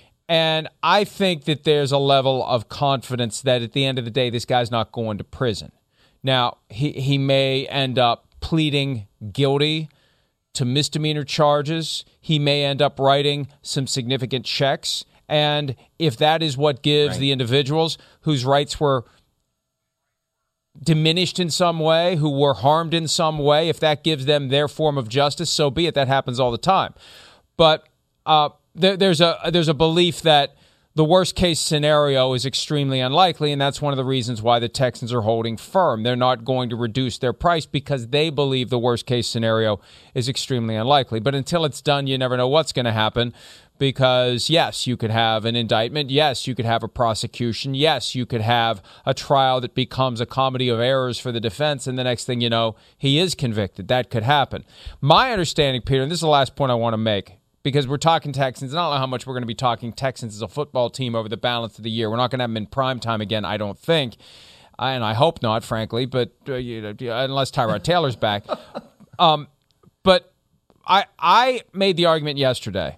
Speaker 3: And I think that there's a level of confidence that at the end of the day, this guy's not going to prison. Now, he, he may end up pleading guilty to misdemeanor charges. He may end up writing some significant checks. And if that is what gives right. the individuals whose rights were diminished in some way, who were harmed in some way, if that gives them their form of justice, so be it. That happens all the time. But uh, there, there's a there's a belief that the worst case scenario is extremely unlikely, and that's one of the reasons why the Texans are holding firm. They're not going to reduce their price because they believe the worst case scenario is extremely unlikely. But until it's done, you never know what's going to happen. Because, yes, you could have an indictment. Yes, you could have a prosecution. Yes, you could have a trial that becomes a comedy of errors for the defense, and the next thing you know, he is convicted. That could happen. My understanding, Peter, and this is the last point I want to make, because we're talking Texans, and I don't know how much we're going to be talking Texans as a football team over the balance of the year. We're not going to have them in prime time again, I don't think, and I hope not, frankly, but uh, you know, unless Tyrod Taylor's back. Um, but I I made the argument yesterday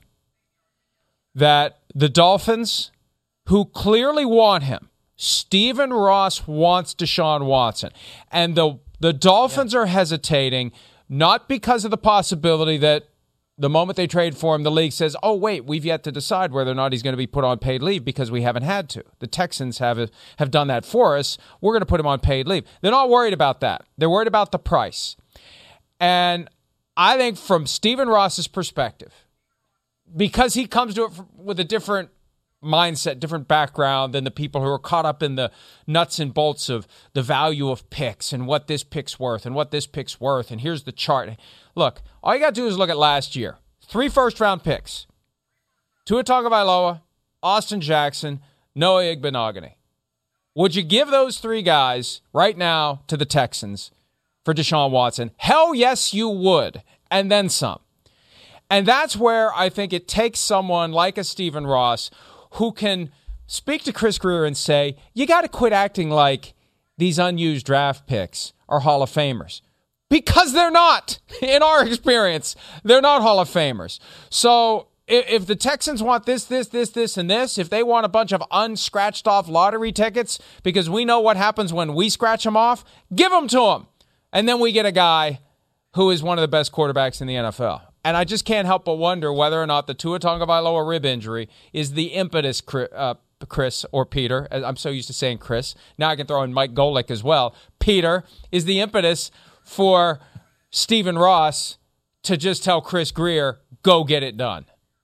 Speaker 3: that the Dolphins, who clearly want him, Stephen Ross wants Deshaun Watson, and the the Dolphins yeah. are hesitating not because of the possibility that the moment they trade for him, the league says, oh, wait, we've yet to decide whether or not he's going to be put on paid leave because we haven't had to. The Texans have have done that for us. We're going to put him on paid leave. They're not worried about that. They're worried about the price. And I think from Stephen Ross's perspective, because he comes to it with a different mindset, different background than the people who are caught up in the nuts and bolts of the value of picks and what this pick's worth and what this pick's worth. And here's the chart. Look, all you got to do is look at last year. Three first-round picks. Tua Tagovailoa, Austin Jackson, Noah Igbenogany. Would you give those three guys right now to the Texans for Deshaun Watson? Hell yes, you would. And then some. And that's where I think it takes someone like a Stephen Ross who can speak to Chris Grier and say, you got to quit acting like these unused draft picks are Hall of Famers. Because they're not. In our experience, they're not Hall of Famers. So if the Texans want this, this, this, this, and this, if they want a bunch of unscratched off lottery tickets, because we know what happens when we scratch them off, give them to them. And then we get a guy who is one of the best quarterbacks in the N F L. And I just can't help but wonder whether or not the Tua Tagovailoa rib injury is the impetus, uh, Chris or Peter. I'm so used to saying Chris. Now I can throw in Mike Golick as well. Peter is the impetus for Stephen Ross to just tell Chris Grier, go get it done.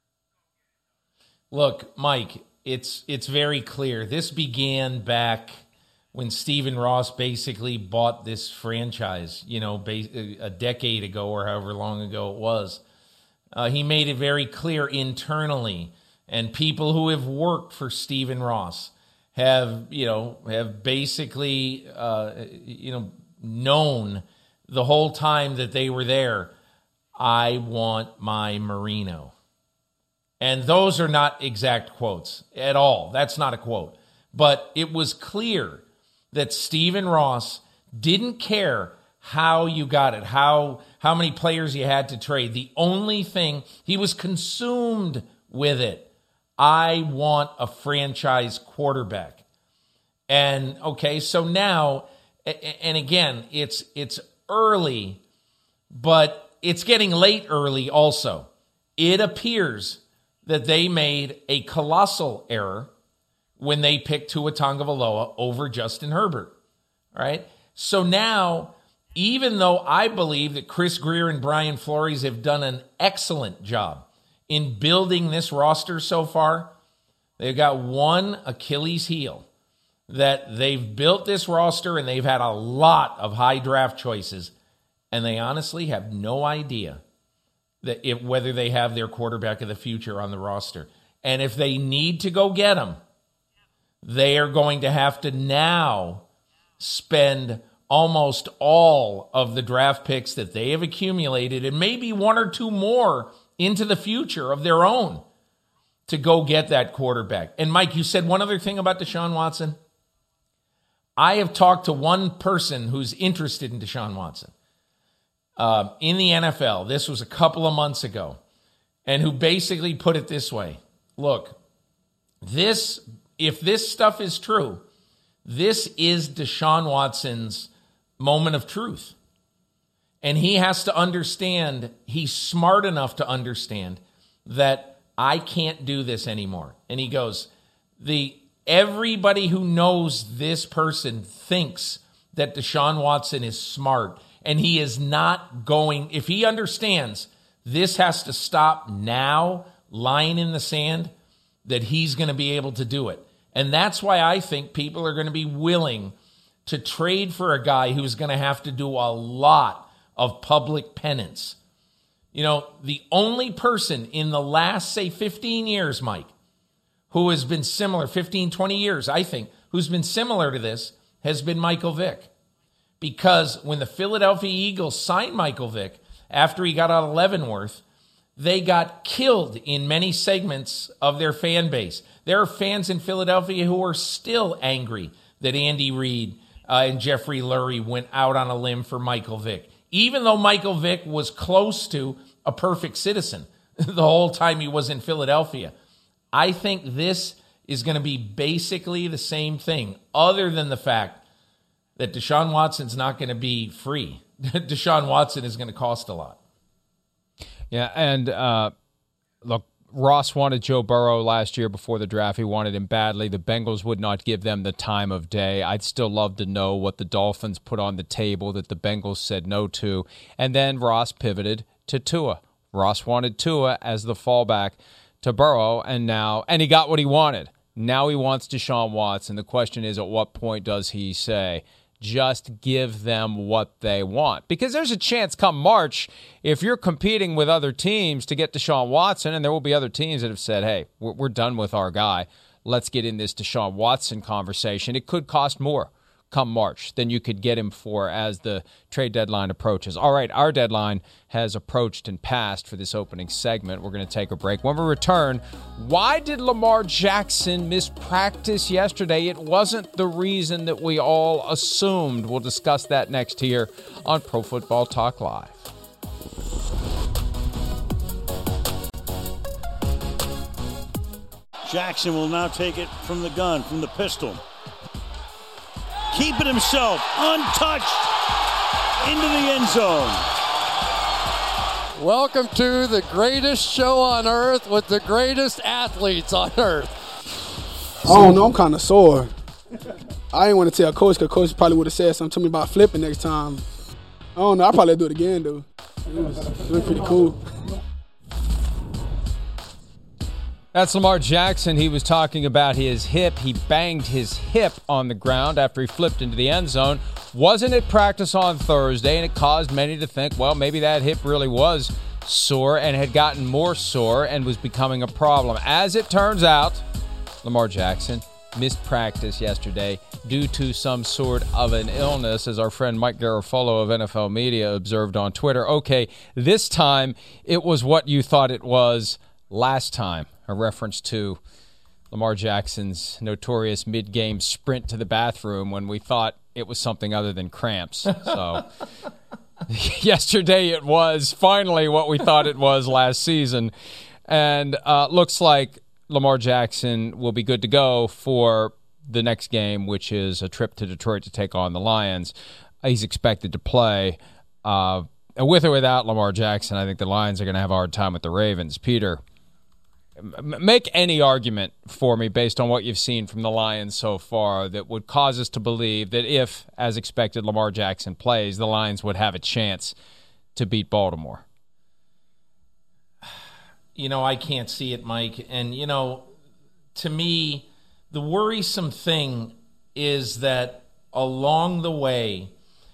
Speaker 6: Look, Mike, it's it's very clear. This began back when Stephen Ross basically bought this franchise, you know, a decade ago or however long ago it was. Uh, he made it very clear internally, and people who have worked for Stephen Ross have, you know, have basically, uh, you know, known the whole time that they were there, I want my Marino. And those are not exact quotes at all. That's not a quote. But it was clear that Stephen Ross didn't care how you got it, how how many players you had to trade. The only thing, he was consumed with it. I want a franchise quarterback. And, okay, so now, and again, it's it's early, but it's getting late early also. It appears that they made a colossal error when they picked Tua Tagovailoa over Justin Herbert, right? So now, even though I believe that Chris Grier and Brian Flores have done an excellent job in building this roster so far, they've got one Achilles heel, that they've built this roster and they've had a lot of high draft choices, and they honestly have no idea that if, whether they have their quarterback of the future on the roster. And if they need to go get him, they are going to have to now spend almost all of the draft picks that they have accumulated and maybe one or two more into the future of their own to go get that quarterback. And Mike, you said one other thing about Deshaun Watson. I have talked to one person who's interested in Deshaun Watson uh, in the N F L. This was a couple of months ago, and who basically put it this way. Look, this if this stuff is true, this is Deshaun Watson's moment of truth. And he has to understand, he's smart enough to understand that I can't do this anymore. And he goes, the everybody who knows this person thinks that Deshaun Watson is smart, and he is not going, if he understands this has to stop now, lying in the sand, that he's going to be able to do it. And that's why I think people are going to be willing to trade for a guy who's going to have to do a lot of public penance. You know, the only person in the last, say, fifteen years, Mike, who has been similar, fifteen, twenty years, I think, who's been similar to this has been Michael Vick. Because when the Philadelphia Eagles signed Michael Vick after he got out of Leavenworth, they got killed in many segments of their fan base. There are fans in Philadelphia who are still angry that Andy Reid uh, and Jeffrey Lurie went out on a limb for Michael Vick, even though Michael Vick was close to a perfect citizen the whole time he was in Philadelphia. I think this is going to be basically the same thing, other than the fact that Deshaun Watson's not going to be free. Deshaun Watson is going to cost a lot.
Speaker 3: Yeah, and uh, look, Ross wanted Joe Burrow last year before the draft. He wanted him badly. The Bengals would not give them the time of day. I'd still love to know what the Dolphins put on the table that the Bengals said no to. And then Ross pivoted to Tua. Ross wanted Tua as the fallback to Burrow, and now and he got what he wanted. Now he wants Deshaun Watson. The question is, at what point does he say, just give them what they want? Because there's a chance come March, if you're competing with other teams to get Deshaun Watson, and there will be other teams that have said, hey, we're, we're done with our guy. Let's get in this Deshaun Watson conversation. It could cost more come March than you could get him for as the trade deadline approaches. All right, our deadline has approached and passed for this opening segment. We're going to take a break. When we return, why did Lamar Jackson miss practice yesterday? It wasn't the reason that we all assumed. We'll discuss that next here on Pro Football Talk Live.
Speaker 10: Jackson will now take it from the gun, from the pistol. Keeping himself untouched into the end zone.
Speaker 11: Welcome to the greatest show on earth with the greatest athletes on earth.
Speaker 12: I don't know, I'm kind of sore. I didn't want to tell Coach, because Coach probably would have said something to me about flipping next time. I don't know, I'll probably do it again, though. It was, it was pretty cool.
Speaker 3: That's Lamar Jackson. He was talking about his hip. He banged his hip on the ground after he flipped into the end zone. Wasn't at practice on Thursday, and it caused many to think, well, maybe that hip really was sore and had gotten more sore and was becoming a problem. As it turns out, Lamar Jackson missed practice yesterday due to some sort of an illness, as our friend Mike Garafolo of N F L Media observed on Twitter. Okay, this time it was what you thought it was last time. A reference to Lamar Jackson's notorious mid-game sprint to the bathroom when we thought it was something other than cramps. So yesterday it was finally what we thought it was last season. And uh, looks like Lamar Jackson will be good to go for the next game, which is a trip to Detroit to take on the Lions. He's expected to play. Uh, with or without Lamar Jackson, I think the Lions are going to have a hard time with the Ravens. Peter, make any argument for me based on what you've seen from the Lions so far that would cause us to believe that if, as expected, Lamar Jackson plays, the Lions would have a chance to beat Baltimore.
Speaker 6: You know, I can't see it, Mike. And, you know, to me, the worrisome thing is that along the way,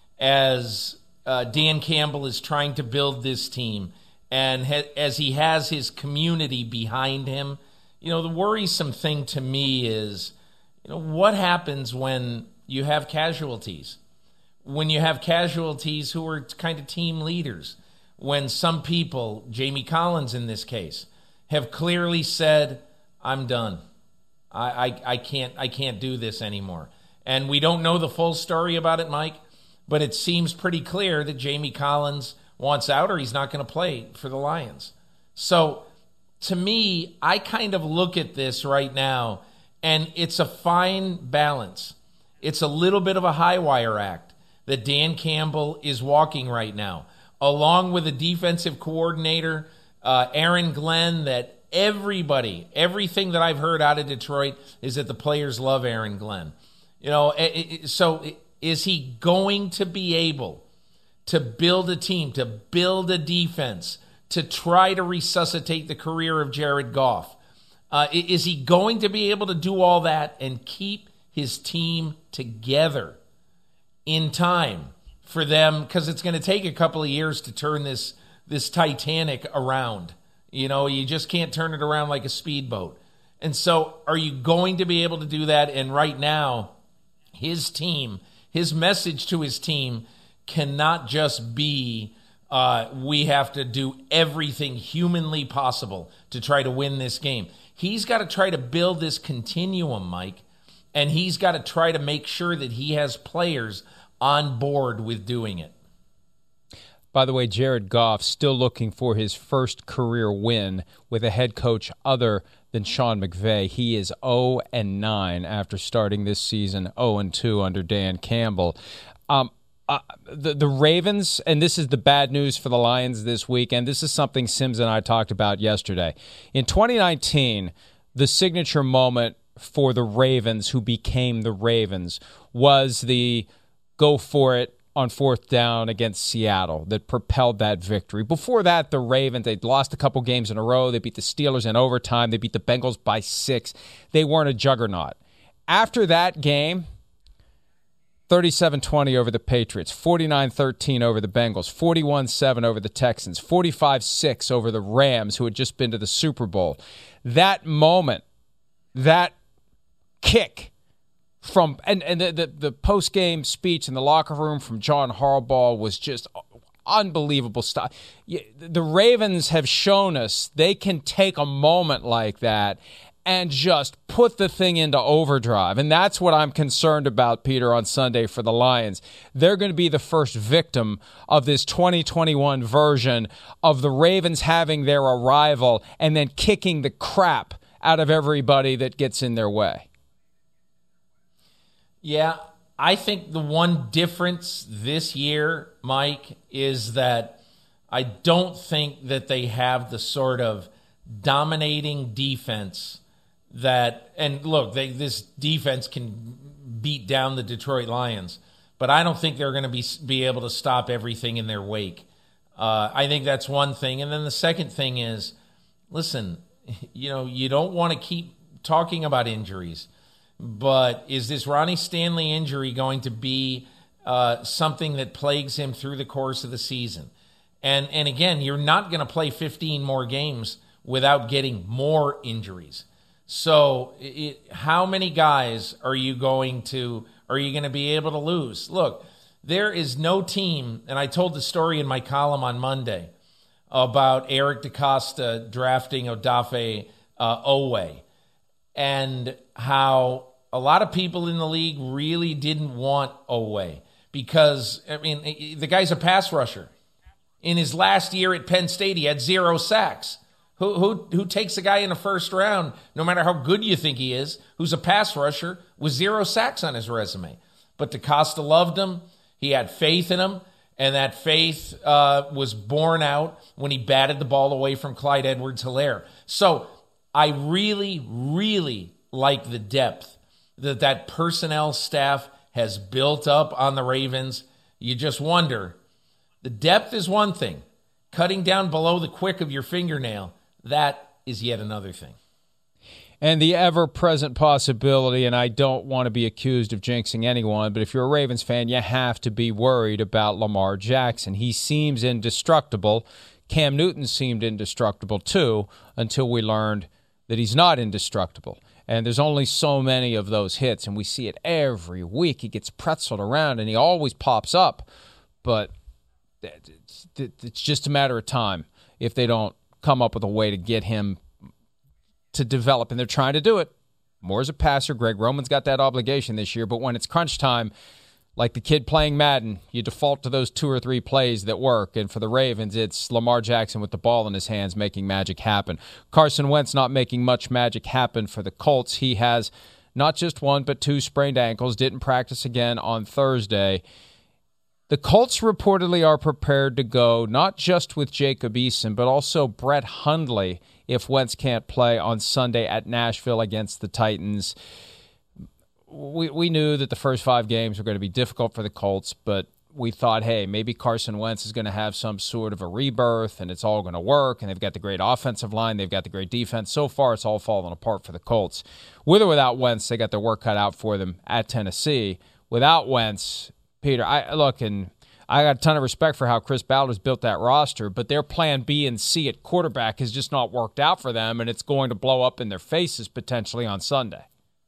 Speaker 6: as uh, Dan Campbell is trying to build this team, and ha- as he has his community behind him, you know, the worrisome thing to me is, you know, what happens when you have casualties? When you have casualties who are kind of team leaders, when some people, Jamie Collins in this case, have clearly said, I'm done. I, I, I can't I can't do this anymore. And we don't know the full story about it, Mike, but it seems pretty clear that Jamie Collins wants out or he's not going to play for the Lions. So to me, I kind of look at this right now, and it's a fine balance. It's a little bit of a high wire act that Dan Campbell is walking right now, along with a defensive coordinator, uh, Aaron Glenn, that everybody, everything that I've heard out of Detroit is that the players love Aaron Glenn. You know, it, it, so is he going to be able to build a team, to build a defense, to try to resuscitate the career of Jared Goff? Uh, is he going to be able to do all that and keep his team together in time for them? Because it's going to take a couple of years to turn this, this Titanic around. You know, you just can't turn it around like a speedboat. And so are you going to be able to do that? And right now, his team, his message to his team cannot just be, uh, we have to do everything humanly possible to try to win this game. He's got to try to build this continuum, Mike, and he's got to try to make sure that he has players on board with doing it.
Speaker 3: By the way, Jared Goff still looking for his first career win with a head coach other than Sean McVay. He is oh and nine after starting this season oh and two under Dan Campbell. Um, Uh, the the Ravens, and this is the bad news for the Lions this week, and this is something Sims and I talked about yesterday. In twenty nineteen, the signature moment for the Ravens, who became the Ravens, was the go for it on fourth down against Seattle that propelled that victory. Before that, the Ravens, they'd lost a couple games in a row. They beat the Steelers in overtime. They beat the Bengals by six. They weren't a juggernaut. After that game, thirty-seven twenty over the Patriots, forty-nine thirteen over the Bengals, forty-one seven over the Texans, forty-five six over the Rams, who had just been to the Super Bowl. That moment, that kick from, and, and the, the, the post-game speech in the locker room from John Harbaugh was just unbelievable stuff. The Ravens have shown us they can take a moment like that and just put the thing into overdrive. And that's what I'm concerned about, Peter, on Sunday for the Lions. They're going to be the first victim of this twenty twenty-one version of the Ravens having their arrival and then kicking the crap out of everybody that gets in their way.
Speaker 6: Yeah, I think the one difference this year, Mike, is that I don't think that they have the sort of dominating defense that, and look, they, this defense can beat down the Detroit Lions, but I don't think they're going to be be able to stop everything in their wake. Uh, I think that's one thing. And then the second thing is, listen, you know, you don't want to keep talking about injuries, but is this Ronnie Stanley injury going to be uh, something that plagues him through the course of the season? And and again, you're not going to play fifteen more games without getting more injuries. So it, how many guys are you going to are you going to be able to lose? Look, there is no team, and I told the story in my column on Monday about Eric DeCosta drafting Odafe uh, Owe, and how a lot of people in the league really didn't want Owe because, I mean, the guy's a pass rusher. In his last year at Penn State, he had zero sacks. Who who who takes a guy in the first round, no matter how good you think he is, who's a pass rusher with zero sacks on his resume? But DeCosta loved him. He had faith in him, and that faith uh, was borne out when he batted the ball away from Clyde Edwards-Helaire. So I really, really like the depth that that personnel staff has built up on the Ravens. You just wonder, the depth is one thing. Cutting down below the quick of your fingernail, that is yet another thing.
Speaker 3: And the ever-present possibility, and I don't want to be accused of jinxing anyone, but if you're a Ravens fan, you have to be worried about Lamar Jackson. He seems indestructible. Cam Newton seemed indestructible too, until we learned that he's not indestructible. And there's only so many of those hits, and we see it every week. He gets pretzeled around, and he always pops up. But it's just a matter of time if they don't come up with a way to get him to develop, and they're trying to do it. More as a passer. Greg Roman's got that obligation this year, but when it's crunch time, like the kid playing Madden, you default to those two or three plays that work, and for the Ravens, it's Lamar Jackson with the ball in his hands making magic happen. Carson Wentz not making much magic happen for the Colts. He has not just one, but two sprained ankles, didn't practice again on Thursday. The Colts reportedly are prepared to go not just with Jacob Eason, but also Brett Hundley if Wentz can't play on Sunday at Nashville against the Titans. We we knew that the first five games were going to be difficult for the Colts, but we thought, hey, maybe Carson Wentz is going to have some sort of a rebirth and it's all going to work, and they've got the great offensive line, they've got the great defense. So far, it's all fallen apart for the Colts. With or without Wentz, they got their work cut out for them at Tennessee. Without Wentz, Peter, I look, and I got a ton of respect for how Chris Ballard built that roster, but their plan B and C at quarterback has just not worked out for them, and it's going to blow up in their faces potentially on Sunday.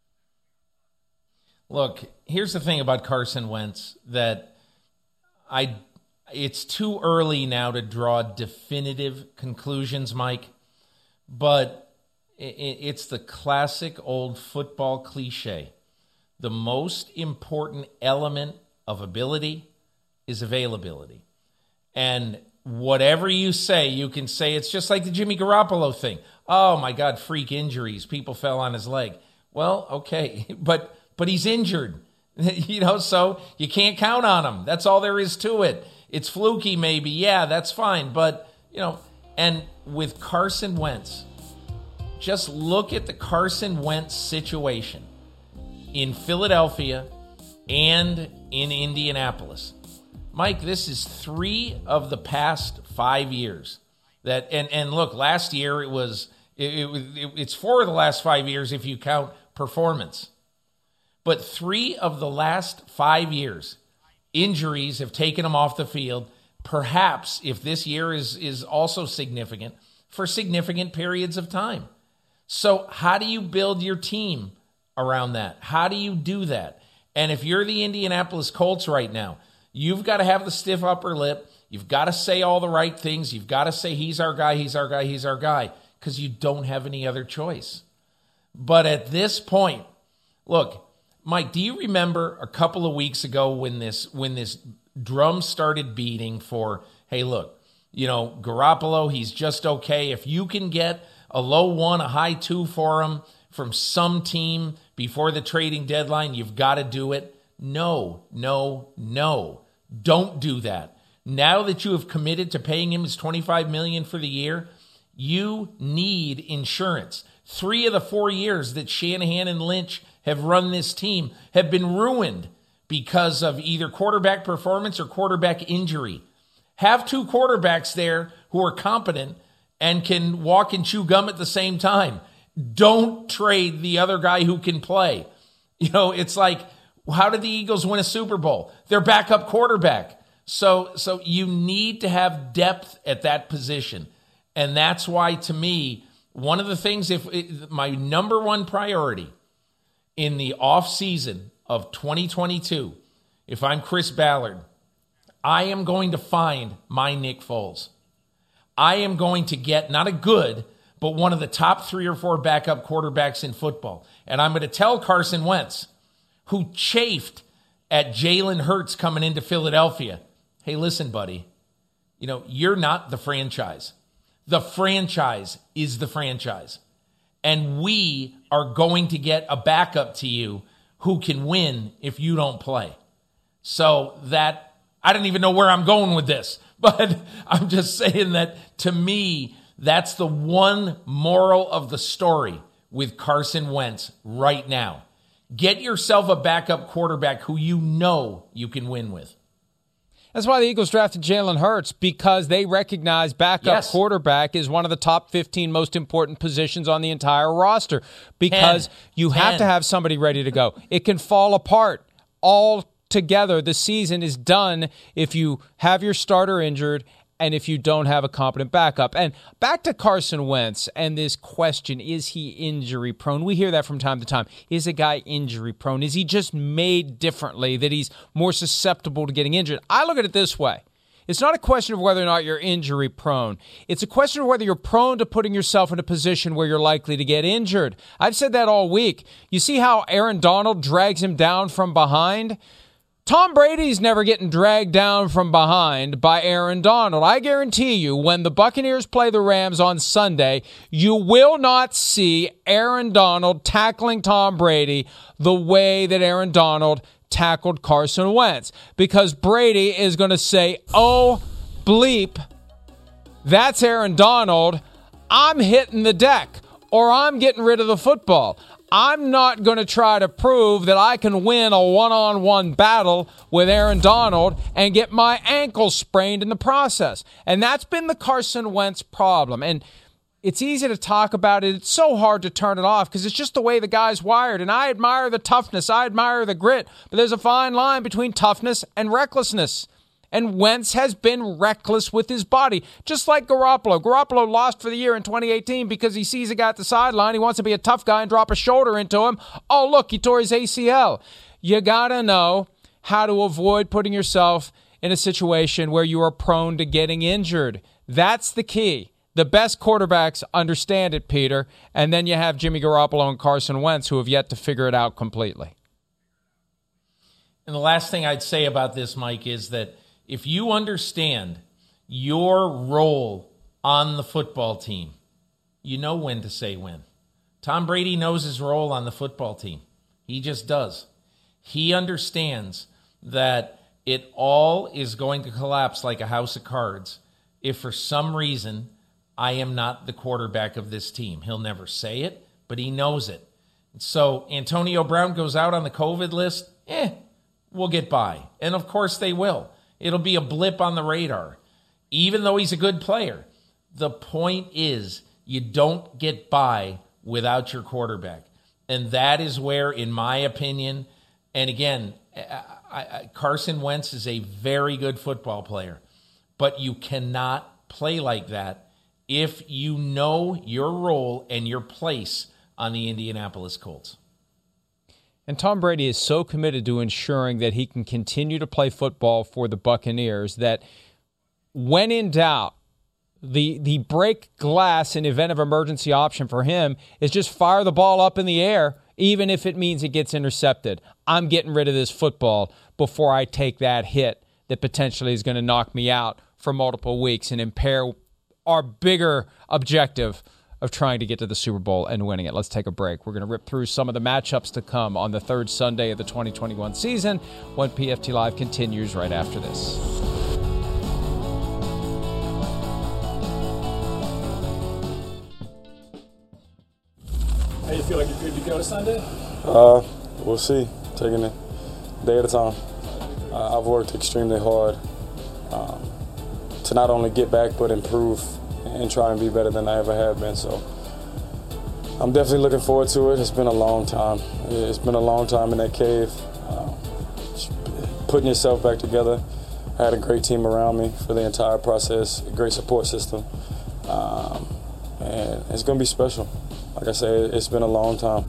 Speaker 6: Look, here's the thing about Carson Wentz, that I it's too early now to draw definitive conclusions, Mike, but it's the classic old football cliche. The most important element of ability is availability. And whatever you say, you can say it's just like the Jimmy Garoppolo thing. Oh, my God, freak injuries. People fell on his leg. Well, okay, but but he's injured. You know, so you can't count on him. That's all there is to it. It's fluky maybe. Yeah, that's fine. But, you know, and with Carson Wentz, just look at the Carson Wentz situation in Philadelphia and in Indianapolis. Mike, this is three of the past five years. That and, and look, last year it was it, it, it, it's four of the last five years if you count performance. But three of the last five years, injuries have taken him off the field. Perhaps if this year is is also significant, for significant periods of time. So how do you build your team around that? How do you do that? And if you're the Indianapolis Colts right now, you've got to have the stiff upper lip. You've got to say all the right things. You've got to say, he's our guy, he's our guy, he's our guy, because you don't have any other choice. But at this point, look, Mike, do you remember a couple of weeks ago when this when this drum started beating for, hey, look, you know, Garoppolo, he's just okay. If you can get a low one, a high two for him from some team before the trading deadline, you've got to do it. No, no, no. Don't do that. Now that you have committed to paying him his twenty-five million dollars for the year, you need insurance. Three of the four years that Shanahan and Lynch have run this team have been ruined because of either quarterback performance or quarterback injury. Have two quarterbacks there who are competent and can walk and chew gum at the same time. Don't trade the other guy who can play. You know, it's like, how did the Eagles win a Super Bowl? Their backup quarterback. So, so you need to have depth at that position. And that's why, to me, one of the things, if it, my number one priority in the offseason of twenty twenty-two, if I'm Chris Ballard, I am going to find my Nick Foles. I am going to get not a good, but one of the top three or four backup quarterbacks in football. And I'm going to tell Carson Wentz, who chafed at Jalen Hurts coming into Philadelphia, hey, listen, buddy, you know, you're not the franchise. The franchise is the franchise. And we are going to get a backup to you who can win if you don't play. So that, I don't even know where I'm going with this, but I'm just saying that, to me, that's the one moral of the story with Carson Wentz right now. Get yourself a backup quarterback who you know you can win with.
Speaker 3: That's why the Eagles drafted Jalen Hurts, because they recognize backup yes. quarterback is one of the top fifteen most important positions on the entire roster, because ten. you ten. have to have somebody ready to go. It can fall apart all together. The season is done if you have your starter injured and if you don't have a competent backup. And back to Carson Wentz and this question, is he injury prone? We hear that from time to time. Is a guy injury prone? Is he just made differently, that he's more susceptible to getting injured? I look at it this way. It's not a question of whether or not you're injury prone. It's a question of whether you're prone to putting yourself in a position where you're likely to get injured. I've said that all week. You see how Aaron Donald drags him down from behind? Tom Brady's never getting dragged down from behind by Aaron Donald. I guarantee you, when the Buccaneers play the Rams on Sunday, you will not see Aaron Donald tackling Tom Brady the way that Aaron Donald tackled Carson Wentz, because Brady is going to say, oh, bleep, that's Aaron Donald. I'm hitting the deck, or I'm getting rid of the football. I'm not going to try to prove that I can win a one-on-one battle with Aaron Donald and get my ankle sprained in the process. And that's been the Carson Wentz problem. And it's easy to talk about it. It's so hard to turn it off because it's just the way the guy's wired. And I admire the toughness. I admire the grit. But there's a fine line between toughness and recklessness. And Wentz has been reckless with his body, just like Garoppolo. Garoppolo lost for the year in twenty eighteen because he sees a guy at the sideline. He wants to be a tough guy and drop a shoulder into him. Oh, look, he tore his A C L. You got to know how to avoid putting yourself in a situation where you are prone to getting injured. That's the key. The best quarterbacks understand it, Peter. And then you have Jimmy Garoppolo and Carson Wentz, who have yet to figure it out completely.
Speaker 6: And the last thing I'd say about this, Mike, is that if you understand your role on the football team, you know when to say when. Tom Brady knows his role on the football team. He just does. He understands that it all is going to collapse like a house of cards if for some reason I am not the quarterback of this team. He'll never say it, but he knows it. So Antonio Brown goes out on the COVID list, eh, we'll get by. And of course they will. It'll be a blip on the radar, even though he's a good player. The point is, you don't get by without your quarterback. And that is where, in my opinion, and again, I, I, Carson Wentz is a very good football player, but you cannot play like that if you know your role and your place on the Indianapolis Colts.
Speaker 3: And Tom Brady is so committed to ensuring that he can continue to play football for the Buccaneers that when in doubt, the the break glass in event of emergency option for him is just fire the ball up in the air, even if it means it gets intercepted. I'm getting rid of this football before I take that hit that potentially is going to knock me out for multiple weeks and impair our bigger objective of trying to get to the Super Bowl and winning it. Let's take a break. We're going to rip through some of the matchups to come on the third Sunday of the twenty twenty-one season when P F T Live continues right after this.
Speaker 13: How you feel like you're good to go Sunday?
Speaker 14: Uh, we'll see. Taking it day at a time. Uh, I've worked extremely hard um, to not only get back but improve and try and be better than I ever have been. So I'm definitely looking forward to it. It's been a long time. It's been a long time in that cave. Uh, putting yourself back together. I had a great team around me for the entire process, a great support system. Um, and it's going to be special. Like I said, it's been a long time.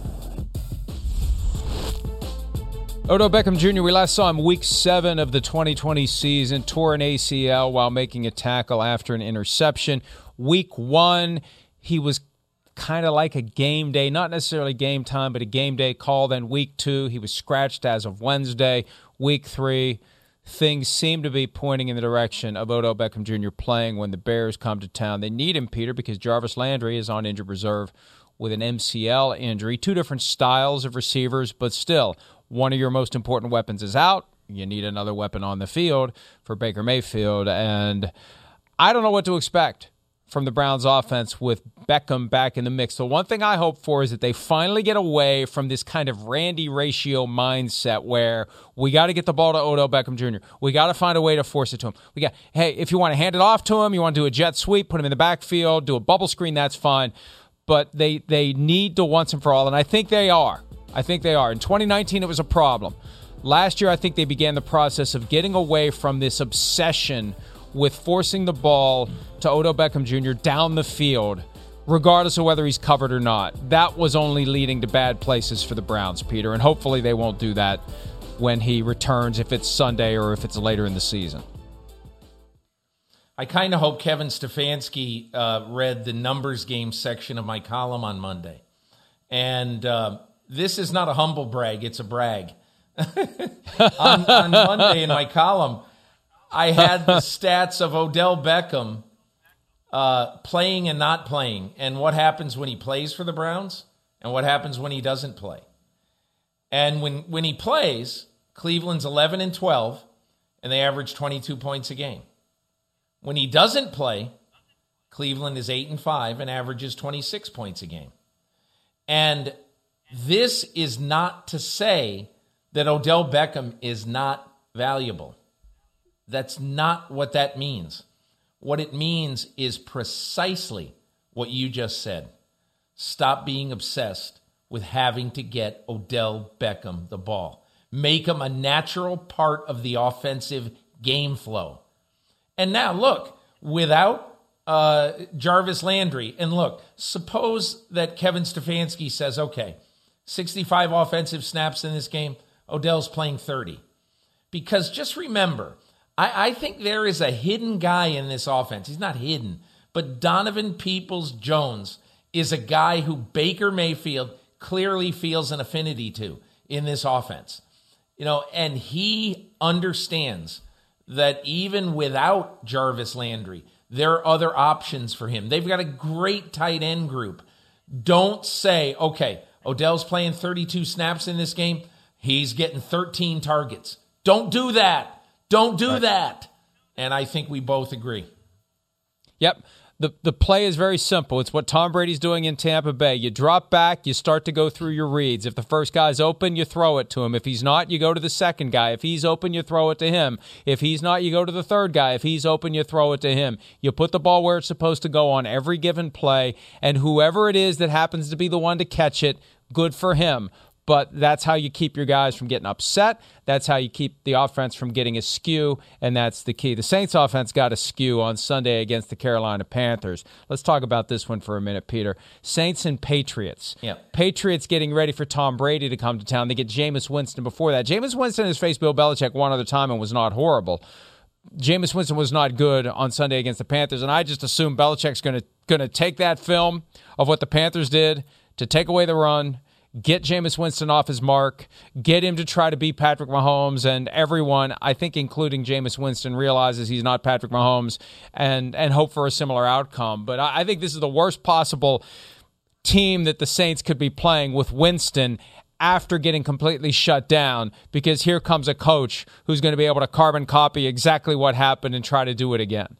Speaker 3: Odell Beckham Junior, we last saw him week seven of the twenty twenty season, tore an A C L while making a tackle after an interception. Week one, he was kind of like a game day, not necessarily game time, but a game day call. Then week two, he was scratched as of Wednesday. Week three, things seem to be pointing in the direction of Odell Beckham Junior playing when the Bears come to town. They need him, Peter, because Jarvis Landry is on injured reserve with an M C L injury. Two different styles of receivers, but still, one of your most important weapons is out. You need another weapon on the field for Baker Mayfield. And I don't know what to expect from the Browns offense with Beckham back in the mix. The one thing I hope for is that they finally get away from this kind of Randy ratio mindset where we got to get the ball to Odell Beckham Junior We got to find a way to force it to him. We got, hey, if you want to hand it off to him, you want to do a jet sweep, put him in the backfield, do a bubble screen, that's fine. But they, they need to once and for all, and I think they are. I think they are. In twenty nineteen, it was a problem. Last year, I think they began the process of getting away from this obsession with forcing the ball to Odell Beckham Junior down the field, regardless of whether he's covered or not. That was only leading to bad places for the Browns, Peter, and hopefully they won't do that when he returns, if it's Sunday or if it's later in the season.
Speaker 6: I kind of hope Kevin Stefanski uh, read the numbers game section of my column on Monday. And uh, this is not a humble brag, it's a brag. on, on Monday in my column, I had the stats of Odell Beckham uh, playing and not playing, and what happens when he plays for the Browns, and what happens when he doesn't play. And when, when he plays, Cleveland's eleven and twelve, and they average twenty-two points a game. When he doesn't play, Cleveland is eight and five and averages twenty-six points a game. And this is not to say that Odell Beckham is not valuable. That's not what that means. What it means is precisely what you just said. Stop being obsessed with having to get Odell Beckham the ball. Make him a natural part of the offensive game flow. And now, look, without uh, Jarvis Landry, and look, suppose that Kevin Stefanski says, okay, sixty-five offensive snaps in this game, Odell's playing thirty. Because just remember, I, I think there is a hidden guy in this offense. He's not hidden, but Donovan Peoples-Jones is a guy who Baker Mayfield clearly feels an affinity to in this offense. You know, and he understands that even without Jarvis Landry, there are other options for him. They've got a great tight end group. Don't say, okay, Odell's playing thirty-two snaps in this game. He's getting thirteen targets. Don't do that. Don't do right. that. And I think we both agree.
Speaker 3: Yep. The the play is very simple. It's what Tom Brady's doing in Tampa Bay. You drop back, you start to go through your reads. If the first guy's open, you throw it to him. If he's not, you go to the second guy. If he's open, you throw it to him. If he's not, you go to the third guy. If he's open, you throw it to him. You put the ball where it's supposed to go on every given play, and whoever it is that happens to be the one to catch it, good for him. But that's how you keep your guys from getting upset. That's how you keep the offense from getting askew, and that's the key. The Saints offense got askew on Sunday against the Carolina Panthers. Let's talk about this one for a minute, Peter. Saints and Patriots.
Speaker 6: Yeah.
Speaker 3: Patriots getting ready for Tom Brady to come to town. They get Jameis Winston before that. Jameis Winston has faced Bill Belichick one other time and was not horrible. Jameis Winston was not good on Sunday against the Panthers, and I just assume Belichick's going to going to take that film of what the Panthers did to take away the run, get Jameis Winston off his mark, get him to try to beat Patrick Mahomes, and everyone, I think including Jameis Winston, realizes he's not Patrick Mahomes and and hope for a similar outcome. But I, I think this is the worst possible team that the Saints could be playing with Winston after getting completely shut down, because here comes a coach who's going to be able to carbon copy exactly what happened and try to do it again.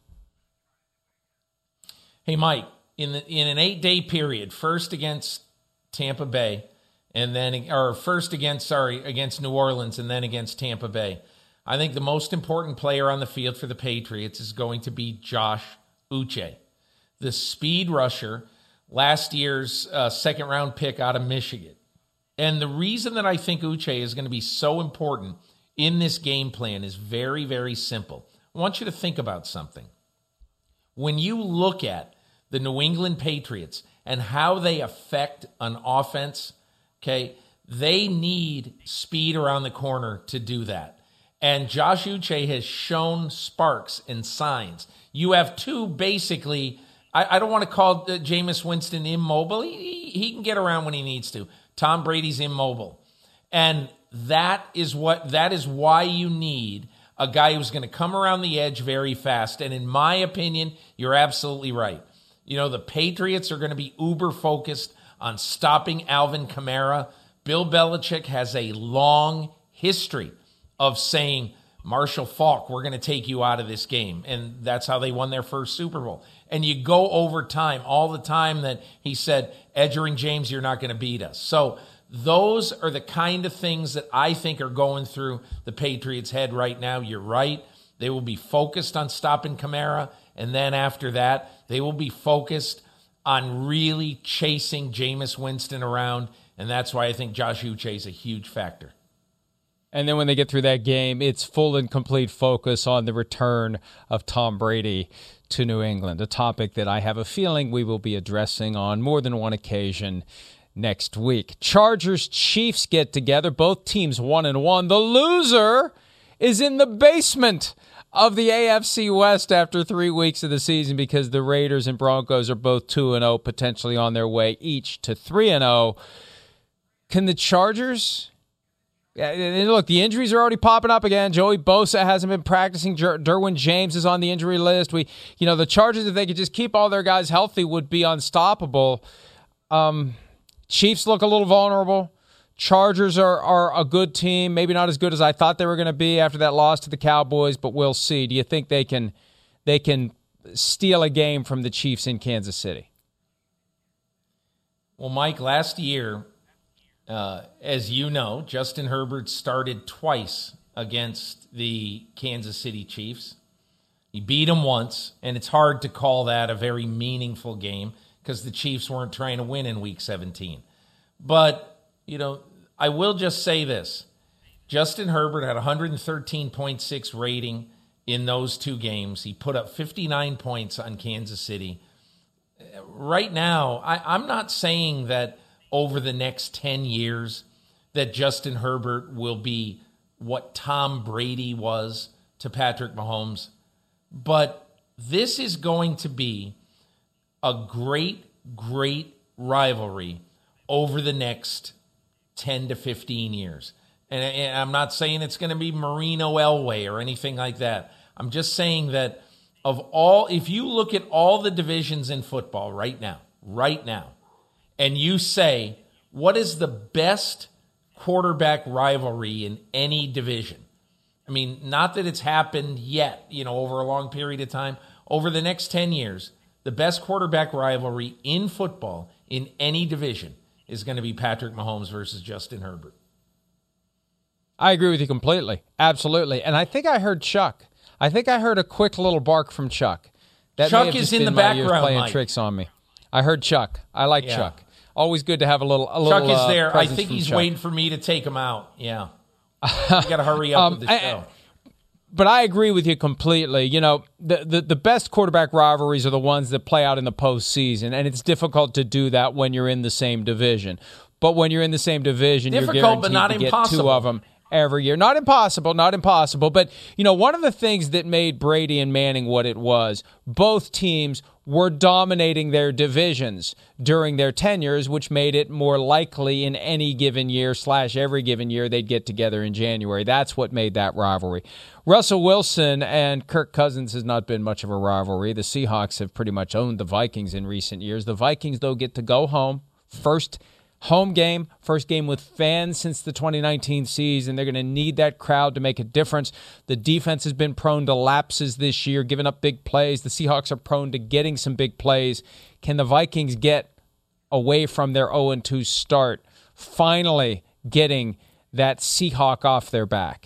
Speaker 6: Hey, Mike, in the, in an eight-day period, first against Tampa Bay, and then, or first against, sorry, against New Orleans and then against Tampa Bay. I think the most important player on the field for the Patriots is going to be Josh Uche, the speed rusher, last year's uh, second round pick out of Michigan. And the reason that I think Uche is going to be so important in this game plan is very, very simple. I want you to think about something. When you look at the New England Patriots and how they affect an offense, okay, they need speed around the corner to do that. And Josh Uche has shown sparks and signs. You have two basically, I, I don't want to call uh, Jameis Winston immobile. He, he can get around when he needs to. Tom Brady's immobile. And that is what that is why you need a guy who's going to come around the edge very fast. And in my opinion, you're absolutely right. You know, the Patriots are going to be uber focused on stopping Alvin Kamara. Bill Belichick has a long history of saying, Marshall Faulk, we're going to take you out of this game. And that's how they won their first Super Bowl. And you go over time, all the time that he said, Edger and James, you're not going to beat us. So those are the kind of things that I think are going through the Patriots' head right now. You're right. They will be focused on stopping Kamara. And then after that, they will be focused on really chasing Jameis Winston around, and that's why I think Josh Uche is a huge factor.
Speaker 3: And then when they get through that game, it's full and complete focus on the return of Tom Brady to New England, a topic that I have a feeling we will be addressing on more than one occasion next week. Chargers-Chiefs get together, both teams one and one. The loser is in the basement of the A F C West after three weeks of the season, because the Raiders and Broncos are both two and oh, potentially on their way each to three and oh. Can the Chargers... And look, the injuries are already popping up again. Joey Bosa hasn't been practicing. Der- Derwin James is on the injury list. We, you know, the Chargers, if they could just keep all their guys healthy, would be unstoppable. Um, Chiefs look a little vulnerable. Chargers are, are a good team, maybe not as good as I thought they were going to be after that loss to the Cowboys, but we'll see. Do you think they can they can steal a game from the Chiefs in Kansas City?
Speaker 6: Well, Mike, last year, uh, as you know, Justin Herbert started twice against the Kansas City Chiefs. He beat them once, and it's hard to call that a very meaningful game because the Chiefs weren't trying to win in Week seventeen. But you know, I will just say this. Justin Herbert had one thirteen point six rating in those two games. He put up fifty-nine points on Kansas City. Right now, I, I'm not saying that over the next ten years that Justin Herbert will be what Tom Brady was to Patrick Mahomes. But this is going to be a great, great rivalry over the next ten to fifteen years. And, and I'm not saying it's going to be Marino Elway or anything like that. I'm just saying that of all, if you look at all the divisions in football right now, right now, and you say, what is the best quarterback rivalry in any division? I mean, not that it's happened yet, you know, over a long period of time. Over the next ten years, the best quarterback rivalry in football in any division is going to be Patrick Mahomes versus Justin Herbert.
Speaker 3: I agree with you completely. Absolutely. And I think I heard Chuck. I think I heard a quick little bark from Chuck. That
Speaker 6: Chuck
Speaker 3: may have
Speaker 6: is
Speaker 3: just
Speaker 6: in
Speaker 3: been
Speaker 6: the
Speaker 3: my ears
Speaker 6: background,
Speaker 3: playing
Speaker 6: Mike.
Speaker 3: tricks on me. I heard Chuck. I like
Speaker 6: Yeah.
Speaker 3: Chuck. Always good to have a little a
Speaker 6: Chuck
Speaker 3: little,
Speaker 6: is
Speaker 3: uh,
Speaker 6: there. I
Speaker 3: presence
Speaker 6: think
Speaker 3: from
Speaker 6: he's
Speaker 3: Chuck.
Speaker 6: waiting for me to take him out. Yeah. You got to hurry up
Speaker 3: Um,
Speaker 6: with the
Speaker 3: I-
Speaker 6: show.
Speaker 3: But I agree with you completely. You know, the, the the best quarterback rivalries are the ones that play out in the postseason, and it's difficult to do that when you're in the same division. But when you're in the same division,
Speaker 6: Difficult,
Speaker 3: you're guaranteed
Speaker 6: but not
Speaker 3: to get
Speaker 6: impossible.
Speaker 3: two of them every year. Not impossible, not impossible. But, you know, one of the things that made Brady and Manning what it was, both teams were dominating their divisions during their tenures, which made it more likely in any given year slash every given year they'd get together in January. That's what made that rivalry. Russell Wilson and Kirk Cousins has not been much of a rivalry. The Seahawks have pretty much owned the Vikings in recent years. The Vikings, though, get to go home. First home game, first game with fans since the twenty nineteen season. They're going to need that crowd to make a difference. The defense has been prone to lapses this year, giving up big plays. The Seahawks are prone to getting some big plays. Can the Vikings get away from their oh and two start, finally getting that Seahawk off their back?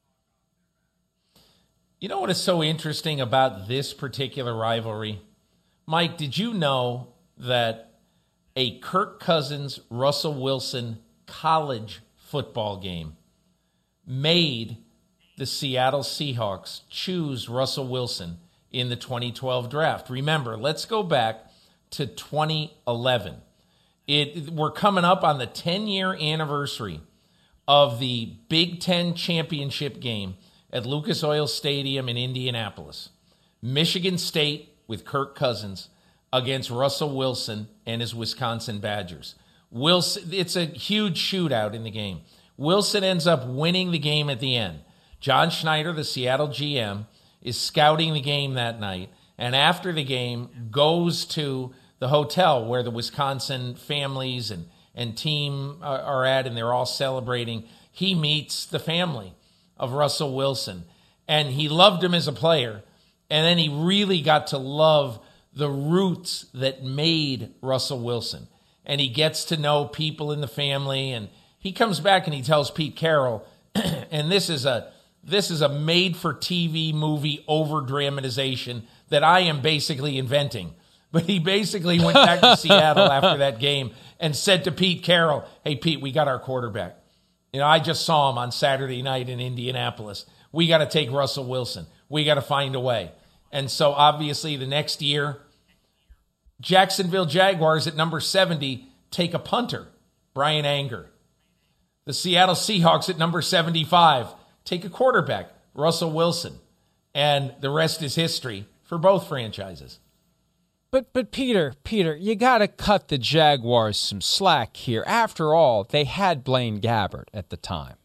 Speaker 6: You know what is so interesting about this particular rivalry? Mike, did you know that a Kirk Cousins, Russell Wilson college football game made the Seattle Seahawks choose Russell Wilson in the twenty twelve draft? Remember, let's go back to twenty eleven. It, we're coming up on the ten-year anniversary of the Big Ten championship game at Lucas Oil Stadium in Indianapolis. Michigan State with Kirk Cousins against Russell Wilson and his Wisconsin Badgers. Wilson, it's a huge shootout in the game. Wilson ends up winning the game at the end. John Schneider, the Seattle G M, is scouting the game that night, and after the game goes to the hotel where the Wisconsin families and, and team are, are at, and they're all celebrating. He meets the family of Russell Wilson, and he loved him as a player, and then he really got to love the roots that made Russell Wilson. And he gets to know people in the family, and he comes back and he tells Pete Carroll, and this is a this is a made-for-T V movie over-dramatization that I am basically inventing. But he basically went back to Seattle after that game and said to Pete Carroll, hey, Pete, we got our quarterback. You know, I just saw him on Saturday night in Indianapolis. We got to take Russell Wilson. We got to find a way. And so obviously the next year, Jacksonville Jaguars at number seventy take a punter, Brian Anger. The Seattle Seahawks at number seventy-five take a quarterback, Russell Wilson. And the rest is history for both franchises.
Speaker 3: But but Peter, Peter, you got to cut the Jaguars some slack here. After all, they had Blaine Gabbert at the time.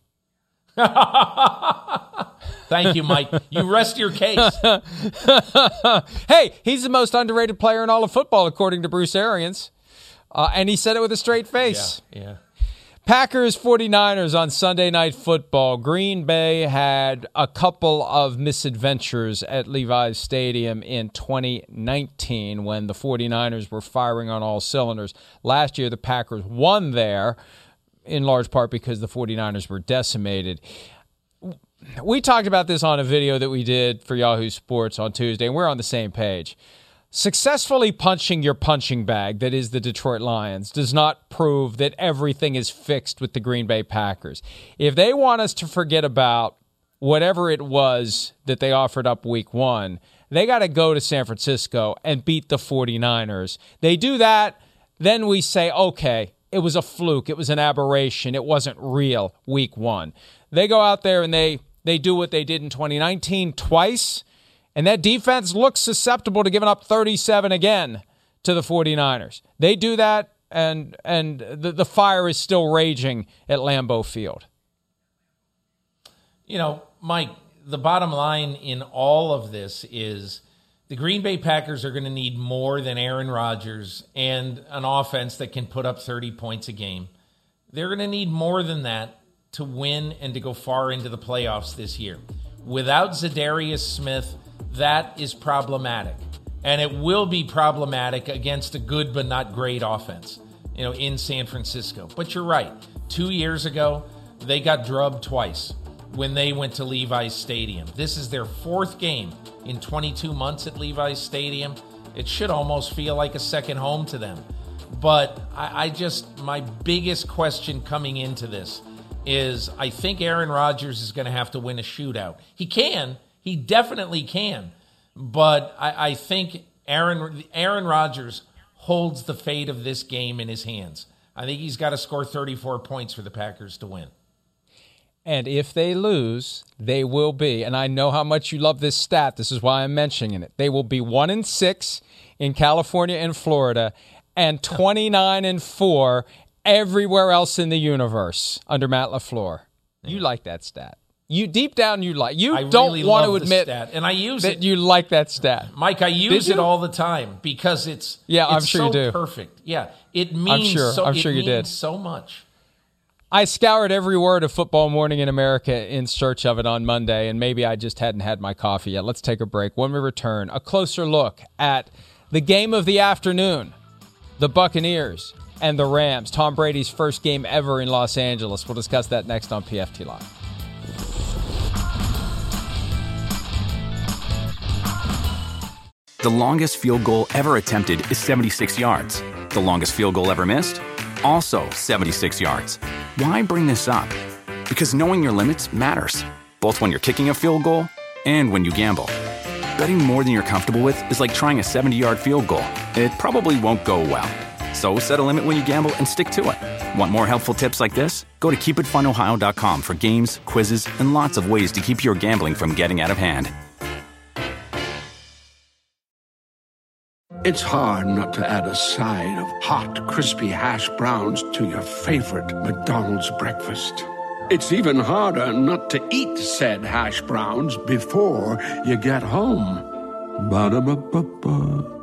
Speaker 6: Thank you, Mike. You rest your case.
Speaker 3: Hey, he's the most underrated player in all of football, according to Bruce Arians. Uh, and he said it with a straight face.
Speaker 6: Yeah, yeah.
Speaker 3: Packers forty-niners on Sunday Night Football. Green Bay had a couple of misadventures at Levi's Stadium in twenty nineteen when the forty-niners were firing on all cylinders. Last year, the Packers won there, in large part because the forty-niners were decimated. We talked about this on a video that we did for Yahoo Sports on Tuesday, and we're on the same page. Successfully punching your punching bag, that is the Detroit Lions, does not prove that everything is fixed with the Green Bay Packers. If they want us to forget about whatever it was that they offered up week one, they got to go to San Francisco and beat the forty-niners. They do that, then we say, okay, it was a fluke, it was an aberration, it wasn't real week one. They go out there and they, they do what they did in twenty nineteen twice, and that defense looks susceptible to giving up thirty-seven again to the forty-niners. They do that, and and the, the fire is still raging at Lambeau Field.
Speaker 6: You know, Mike, the bottom line in all of this is the Green Bay Packers are going to need more than Aaron Rodgers and an offense that can put up thirty points a game. They're going to need more than that to win and to go far into the playoffs this year. Without Zadarius Smith, that is problematic. And it will be problematic against a good but not great offense, you know, in San Francisco. But you're right. Two years ago, they got drubbed twice when they went to Levi's Stadium. This is their fourth game in twenty-two months at Levi's Stadium. It should almost feel like a second home to them. But I, I just, my biggest question coming into this is I think Aaron Rodgers is going to have to win a shootout. He can. He definitely can. But I, I think Aaron Aaron Rodgers holds the fate of this game in his hands. I think he's got to score thirty-four points for the Packers to win.
Speaker 3: And if they lose, they will be, and I know how much you love this stat. This is why I'm mentioning it. They will be one and six in California and Florida, and twenty-nine and four everywhere else in the universe under Matt LaFleur. You like that stat. You deep down, you like. You
Speaker 6: I
Speaker 3: don't
Speaker 6: really
Speaker 3: want
Speaker 6: love
Speaker 3: to admit
Speaker 6: the stat, and I use
Speaker 3: that
Speaker 6: it.
Speaker 3: you like that stat,
Speaker 6: Mike. I use it all the time because it's
Speaker 3: yeah.
Speaker 6: It's
Speaker 3: I'm sure
Speaker 6: so
Speaker 3: you do.
Speaker 6: Perfect. Yeah, it means.
Speaker 3: I'm sure.
Speaker 6: So,
Speaker 3: I'm
Speaker 6: it
Speaker 3: sure you
Speaker 6: means
Speaker 3: did
Speaker 6: so much.
Speaker 3: I scoured every word of Football Morning in America in search of it on Monday, and maybe I just hadn't had my coffee yet. Let's take a break. When we return, a closer look at the game of the afternoon, the Buccaneers and the Rams. Tom Brady's first game ever in Los Angeles. We'll discuss that next on P F T Live.
Speaker 2: The longest field goal ever attempted is seventy-six yards. The longest field goal ever missed? Also seventy-six yards. Why bring this up? Because knowing your limits matters, both when you're kicking a field goal and when you gamble. Betting more than you're comfortable with is like trying a seventy-yard field goal. It probably won't go well. So set a limit when you gamble and stick to it. Want more helpful tips like this? Go to keep it fun ohio dot com for games, quizzes, and lots of ways to keep your gambling from getting out of hand.
Speaker 15: It's hard not to add a side of hot, crispy hash browns to your favorite McDonald's breakfast. It's even harder not to eat said hash browns before you get home. Ba-da-ba-ba-ba.